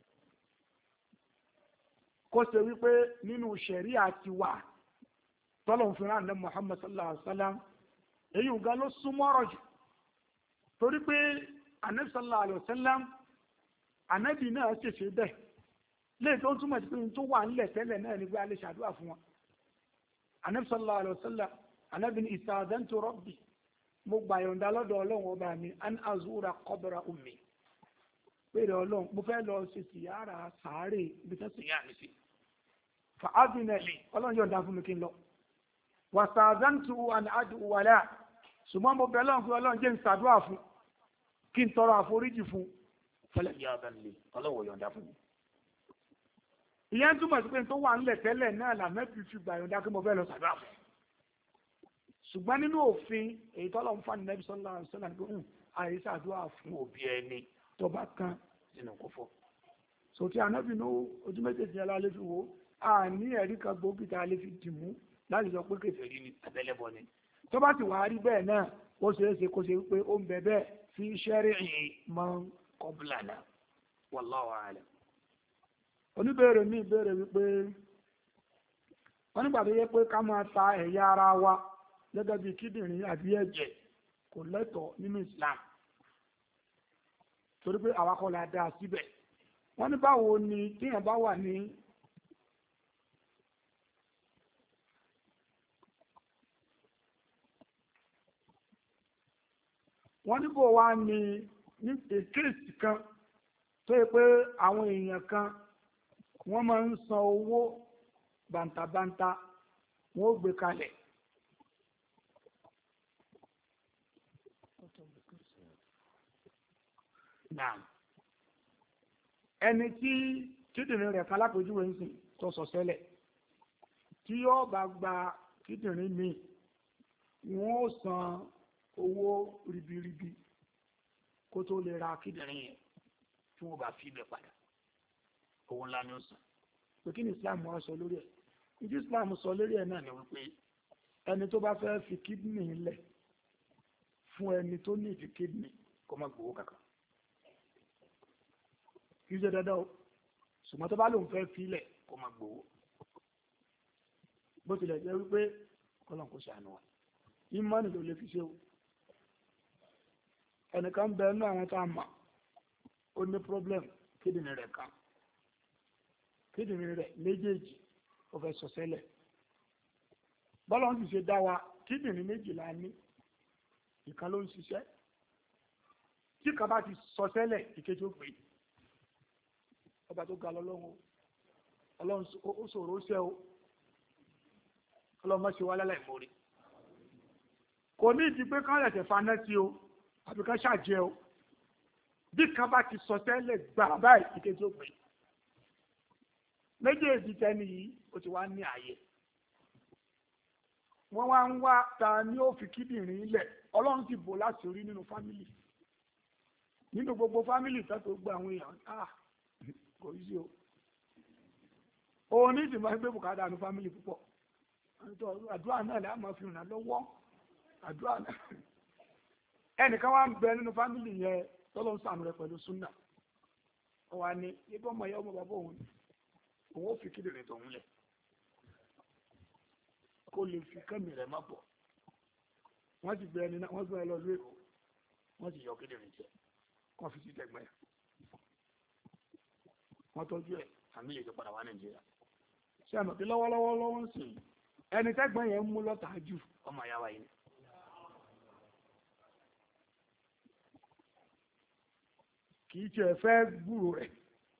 kó ṣe wípé nínú ṣẹ̀ríà ti wà tọ́lọ̀ fún ránà Muhammad sallallahu alaihi wasallam èyí ò ga ló súnmọ́rọ̀ jù torí pé anabi sallallahu alaihi wasallam anabi náà ṣèṣe bẹ́ẹ̀ léè tó ń túmọ̀ sí pé tó wà nílẹ̀ tẹ́lẹ̀ náà ní pé a lè ṣàdúrà fún wọn anabi sallallahu alaihi wasallam anabi ní ista'dhantu rabbi mo gbà yọ̀ǹda lọ́dọ̀ ọlọ́run ọba mi an azura qabra ummi pèrè ọlọ́run mo fẹ́ lọ ṣe síyára sàárè ibi tẹ́ síyá mi sí fa adina li ọlọ́run yọ̀ǹda fún mi kí n lọ wàsàzántu an ad'u wala ṣùgbọ́n mo bẹ̀ lọ́run fún ọlọ́run jẹ́ ń ṣàdúrà fún kí n tọrọ àforíjì fún fẹlẹ̀ yá ọba nílé ọlọ́run yọ̀ǹda fún mi. ìyẹn túmọ̀ sí pé tó wà ńlẹ̀ tẹ́lẹ̀ náà làmẹ́bí fi gbà yọ̀ǹda kí mo fẹ́ lọ ṣàdúrà fún ṣùgbọ́n nínú òfin èyí tọ́lọ̀ ń fani Nabi sallallahu alaihi wasallam pé hùn àìsà àdúrà fún òbí ẹni tó bá kán sínú kófó so tí anábì ní ojú méjèèjì ẹlá lè fi wo a ní ẹ̀rí kan gbòógì tá a lè fi dìmú láti sọ pé kèfèrí ni àbẹ́lẹ́bọ ni tó bá sì wá rí bẹ́ẹ̀ náà ó ṣeé ṣe kó ṣe wípé ó ń bẹ bẹ́ẹ̀ fi shari'i man qablana wallahu a'lam. oníbèrè mi ìbéèrè wípé wọ́n nígbà tó yẹ pé ká máa ta ẹ̀yà ara wa gẹ́gẹ́ bí kíndìnrín àbí ẹ̀jẹ̀ kò lẹ́tọ̀ọ́ nínú Islam torí pé àwa kọ́ la dá síbẹ̀ wọ́n ní báwo ni tíyàn bá wà ní wọ́n ní bò wá ní ní kéèsì kan tó yẹ pé àwọn èèyàn kan wọ́n máa ń san owó bàǹtàbàǹtà wọ́n ó gbé kalẹ̀ ẹni tí kíndìnrín rẹ̀ kan lápòjúwe ń sìn tó sọ sẹ́lẹ̀ tí yóò bá gba kíndìnrín míì wọ́n ó san owó ribiribi kó tó lè ra kíndìnrín yẹn tí wọ́n bá fi ibẹ̀ padà owó ńlá ni ó san pé kí ni Islam wá sọ lórí ẹ̀ ìdí Islam sọ lórí ẹ̀ náà ni wípé ẹni tó bá fẹ́ fi kíndìnrín lẹ̀ fún ẹni tó ní ìdí kíndìnrín kó má gbowó kankan kì í ṣe dandan o ṣùgbọ́n tó bá lóun fẹ́ filẹ̀ kó má gbowó bó tilẹ̀ jẹ́ wípé kọ́lọ́n kò ṣàánú wa ìmọ̀nì ló lè fi ṣe o ẹnìkan bẹ nínú àwọn tá a mọ̀ ó ní problem kíndìnrín rẹ̀ kan kíndìnrín rẹ̀ méjèèjì ó fẹ́ sọ sẹ́lẹ̀ bọ́lá ń sì ṣe dá wa kíndìnrín méjìlá ní ìkan ló ń ṣiṣẹ́ tí kan bá ti sọ sẹ́lẹ̀ ìkejì ó pè é ọba tó ga lọ́lọ́run ọlọ́run ó ṣòro ó ṣẹ́ o ọlọ́run má ṣe wá lálẹ́ ìmórí kò ní ìdí pé kán lẹ̀tẹ̀ faná sí o àbí kán ṣàjẹ́ o bí kan bá ti sọ tẹ́lẹ̀ gbà báyìí ìkejì ó pè é méjèèjì tẹ́ni yìí ó ti wá ní ààyè wọ́n wá ń wá ta ni ó fi kíndìnrín lẹ̀ ọlọ́run ti bò láti orí nínú fámìlì nínú gbogbo fámìlì tó tó gba àwọn èèyàn ah kò yí sí o òun ní ìdìmọ̀ ẹgbẹ́ bùkátà ní fámìlì púpọ̀ àdúrà náà lè máa fi ràn lọ́wọ́ àdúrà náà ẹnìkan wá ń bẹ nínú fámìlì yẹn tọ́lọ́ ń sàmì rẹ pẹ̀lú súnà ọwà ni ibọ́ ọmọ ìyá ọmọ bàbá òun òun ó fi kíndìnrín tòun lẹ̀ kó lè fi kẹ́mì rẹ̀ má bọ̀ wọ́n ti gbé ẹni náà wọ́n gbé ẹ lọ lórí èkó wọ́n ti yọ kíndìnrín jẹ kọ́ fi sí tẹ̀gbẹ́ wọ́n tọ́jú ẹ̀ fàmílì tó padà wá Nàìjíríà ṣé àmọ̀ pé lọ́wọ́lọ́wọ́ lọ́wọ́ ń sìn ẹni tẹ́gbọ́n yẹn ń mú lọ́tà jù ọmọ ìyá wa yìí kì í tiẹ̀ fẹ́ gbúrò rẹ̀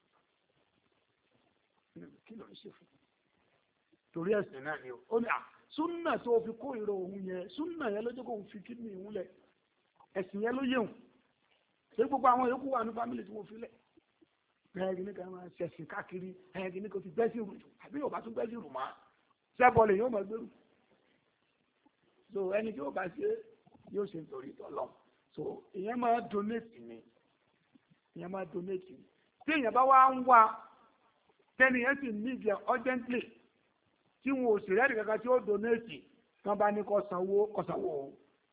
kí ló ń ṣe fún torí ẹ̀sìn náà ni ó ní à súnà tó fi kó ìrọ̀ òun yẹn súnà yẹn ló jẹ́ kó fi kídìnrín ìhun lẹ̀ ẹ̀sìn yẹn ló yẹun ṣé gbogbo àwọn yòókù wà ní fámìlì tí wọ́n fi lẹ̀ ẹ̀ẹ́dì ní ká máa ṣẹ̀sìn káàkiri ẹ̀ẹ́dì ní kò ti gbẹ́sì rù àbí yóò bá tún gbẹ́sì rù máa ṣẹ́bọ̀ lè yóò máa gbèrú so ẹni tí ó bá ṣe yóò ṣe nítorí tọ́lọ́ so ìyẹn máa donate ni ìyẹn máa donate ni tí èèyàn bá wá ń wá tẹ́ni yẹn sì ní ìjẹ urgently tí wọn ò sì rẹ́ẹ̀dì kankan tí ó donate tán bá ní kó sanwó kó sanwó o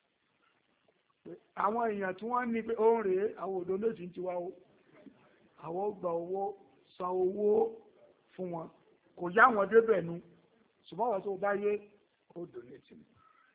àwọn èèyàn tí wọ́n ní pé ó ń rèé àwọn ò donate ń tiwa o àwọn gba owó san owó fún wọn kò yá wọn débẹ̀ nu ṣùgbọ́n wọ́n tó bá yé ó donate ni.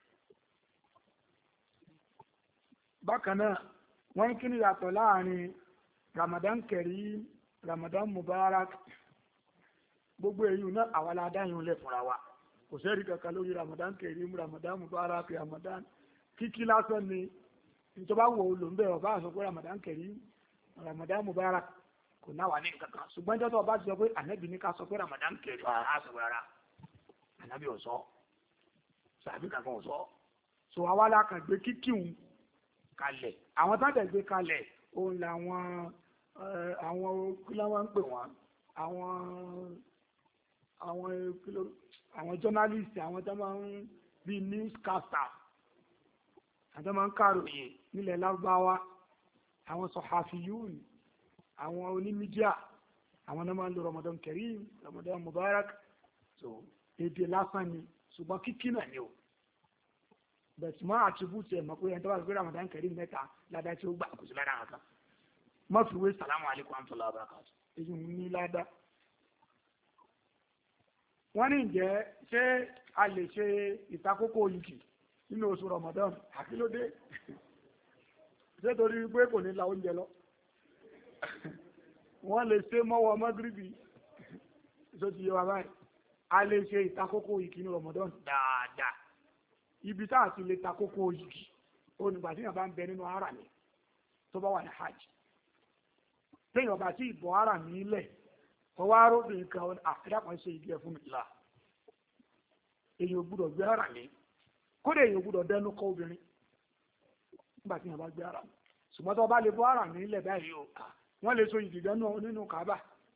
bákan náà wọ́n kí ni yàtọ̀ láàrin Ramadan Kareem Ramadan Mubarak gbogbo èyí náà àwọn aládáyìn lè fúnra wa kò sẹ́rí kankan lórí Ramadan Kareem Ramadan Mubarak Ramadan kíkí lásán ni ìjọba wo ló ń bẹ̀ ọba àsọ pé Ramadan Kareem Ramadan Mubarak kò náà wà ní kankan ṣùgbọ́n jọ́tọ̀ ọba ti sọ pé ànábì ní ká sọ pé Ramadan Kareem àá sọ rárá ànábì ọ̀sọ́ sàbí kankan ọ̀sọ́ so àwa la kàn gbé kíkíhun kalẹ̀ àwọn tájà gbé kalẹ̀ òun làwọn àwọn kíláwà ń pè wọ́n àwọn àwọn kíló àwọn journalist àwọn tó máa ń bí newscaster àti máa ń kàròyìn nílẹ̀ lárúbáwá àwọn sọ̀hàfíyùn àwọn onímídíà àwọn náà máa ń lo Ramadan Kareem Ramadan Mubarak so èdè lásán ni ṣùgbọ́n kíkí náà ni o bẹ̀tì máa àtúbùtì ẹ̀ mọ̀ pé ẹni tó bá gbé Ramadan Kareem mẹ́ta ládàá tí ó gbà kò sí ládàá kankan má fi wé salamu alaykum wa rahmatullahi wa barakatuh èyí ń ní ládàá. wọ́n ní ǹjẹ́ ṣé a lè ṣe ìtakókò yìí nínú oṣù Ramadan àkílódé ṣé torí pé kò ní la oúnjẹ lọ wọ́n lè ṣe mọ́wọ́ mọ́gíríbì tó ti yẹ wa báyìí a lè ṣe ìtakókò yìí nínú Ramadan dáadáa ibi tá a ti lè takókò yìí ó nígbà tí yàn bá ń bẹ nínú ara mi tó bá wà ní hajj téèyàn bá tí ìbọn ara mi lẹ̀ ọwọ́ aróbìnrin kan àkàdàpọ̀ ṣe igi ẹ̀ fún mi là èèyàn gbúdọ̀ gbé ara mi kódà èèyàn gbúdọ̀ dẹnu kọ obìnrin nígbà tí yàn bá gbé ara mi ṣùgbọ́n tó bá lè bọ́ ara mi lẹ̀ báyìí o wọ́n lè so igi dánú nínú Kaaba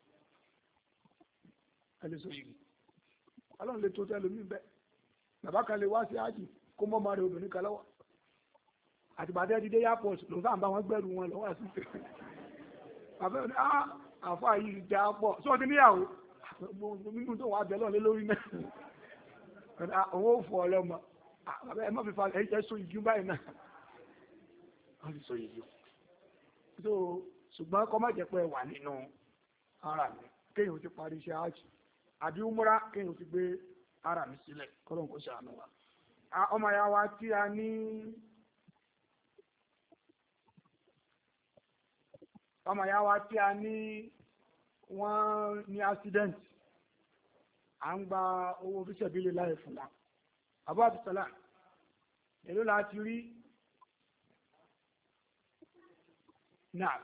ẹ lè so igi ọlọ́run lè tó tẹ́lẹ̀ mí bẹ́ẹ̀ bàbá kan lè wá sí ájì kó mọ́ máa rẹ obìnrin kan lọ́wọ́ àtìgbàdé dídé airport ló sáà ń bá wọn gbẹ́rù wọn lọ́wọ́ sí bàbá yóò ní ah àfọ yìí já pọ̀ sọ ti níyàwó nínú tó wà bẹ́ẹ̀ lọ́lé lórí náà owó fọ ọlọ́mọ bàbá ẹ má fi fa ẹ so ìjú báyìí náà wọ́n ti so ìjú so ṣùgbọ́n kọ́ má jẹ́ pé wà nínú ara mi kéèyàn ti parí iṣẹ́ ájì àbí umra kéèyàn ti gbé ara mi sílẹ̀ kọ́lọ́n kó ṣàánú wa. ọmọ ya wa tí a ní ọmọ ya wa tí a ní wọ́n ní accident à ń gba owó fíṣẹ̀bílì láì fún wa. Abu Abdulsalam èló láti rí náà.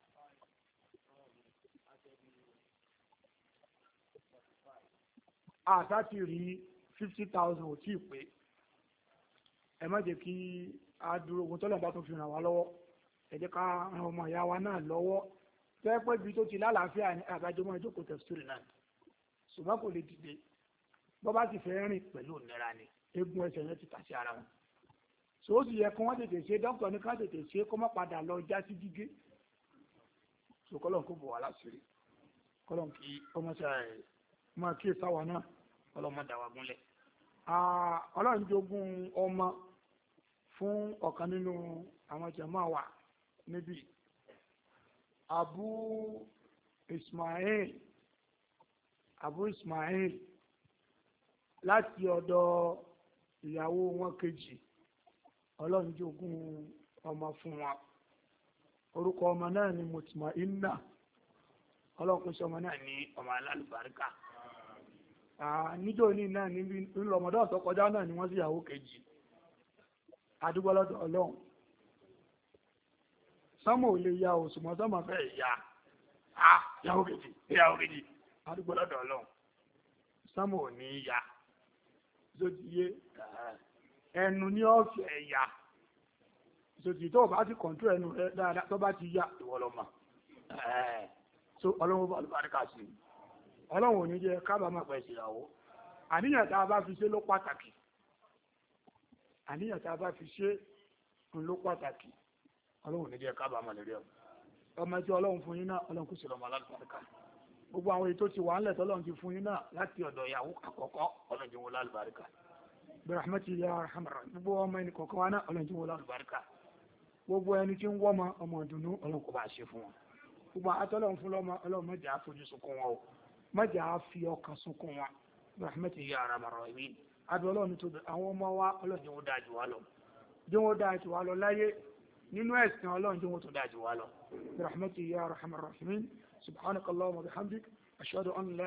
àṣà ti rí fifty thousand ò tí ì pé ẹ má jẹ́ kí a dúró ogun tọ́lọ̀ bá tó fi ràn wá lọ́wọ́ ẹ jẹ́ ká ran ọmọ ìyá wa náà lọ́wọ́ tẹ́ pé ibi tó ti lálàáfíà ní àbájọmọ́ ìjókòó tẹ̀sítírì náà ṣùgbọ́n kò lè dìde bọ́ bá sì fẹ́ rìn pẹ̀lú ìnira ni eegun ẹsẹ̀ yẹn ti tà sí ara wọn so ó sì yẹ kí wọ́n tètè ṣe dókítà ní ká tètè ṣe kó má padà lọ já sí gígé so kọ́lọ̀ kó bọ̀ wá láṣìírí kọ́lọ̀ kí ọmọ ṣe máa kí ìsáwà náà ọlọ́mọ dàwà gúnlẹ̀. ọlọ́run jogún ọmọ fún ọ̀kan nínú àwọn jàmáà wa níbi Abu Ismail Abu Ismail láti ọ̀dọ̀ ìyàwó wọn kejì ọlọ́run jogún ọmọ fún wọn orúkọ ọmọ náà ni Mutmainna ọlọ́run kò sí ọmọ náà ní ọmọ alálùbáríkà níjọ́ ní náà níbi Ramadan tó kọjá náà ni wọ́n sí ìyàwó kejì àdúgbò lọ́dọ̀ ọlọ́run sọ́mọ̀ ò lè ya òṣùmọ́ sọ́mọ̀ fẹ́ ìyá ìyàwó kejì ìyàwó kejì àdúgbò lọ́dọ̀ ọlọ́run sọ́mọ̀ ò ní ya zódìyé ẹnu ní ọ̀fẹ́ ẹ̀yà zòdì tó bá ti kọ̀ntú ẹnu rẹ dáadáa tó bá ti ya ìwọlọ́mà so ọlọ́run bá lùbáríkà sí ọlọ́run ò ní jẹ́ kábàámà pẹ̀ ìyàwó àníyàn tá a bá fi ṣe ló pàtàkì àníyàn tá a bá fi ṣe ló pàtàkì ọlọ́run ò ní jẹ́ kábàámà lórí ẹ̀ ọmọ tí ọlọ́run fún yín náà ọlọ́run kò sí lọ́mọ alálùbáríkà gbogbo àwọn ètò ti wà ńlẹ̀ tọ́lọ́run ti fún yín náà láti ọ̀dọ̀ ìyàwó àkọ́kọ́ ọlọ́run ti wọ́n lálùbáríkà bẹ̀rẹ̀hàmẹ́tì ya arhamar gbogbo ọmọ ẹni kọ̀ọ̀kan wa náà ọlọ́run ti wọ́n lálùbáríkà gbogbo ẹni tí ń wọ́mọ ọmọ ìdùnnú ọlọ́run kò bá ṣe fún wọn gbogbo àtọ́lọ́run fún lọ́mọ ọlọ́run mẹ́jà á fojú sunkún wọn o mẹ́jà á fi ọkàn sunkún wọn bẹ̀rẹ̀hàmẹ́tì ya arhamar rahimin adùn ọlọ́run tó àwọn ọmọ wa ọlọ́run tí wọ́n dáa jù wá lọ tí wọ́n dáa jù wá lọ láyé nínú ẹ̀sìn ọlọ́run tí wọ́n tó dáa jù wá lọ bẹ̀rẹ̀hàmẹ́tì ya arhamar rahimin subhanakallahumma wa bihamdik ashhadu an la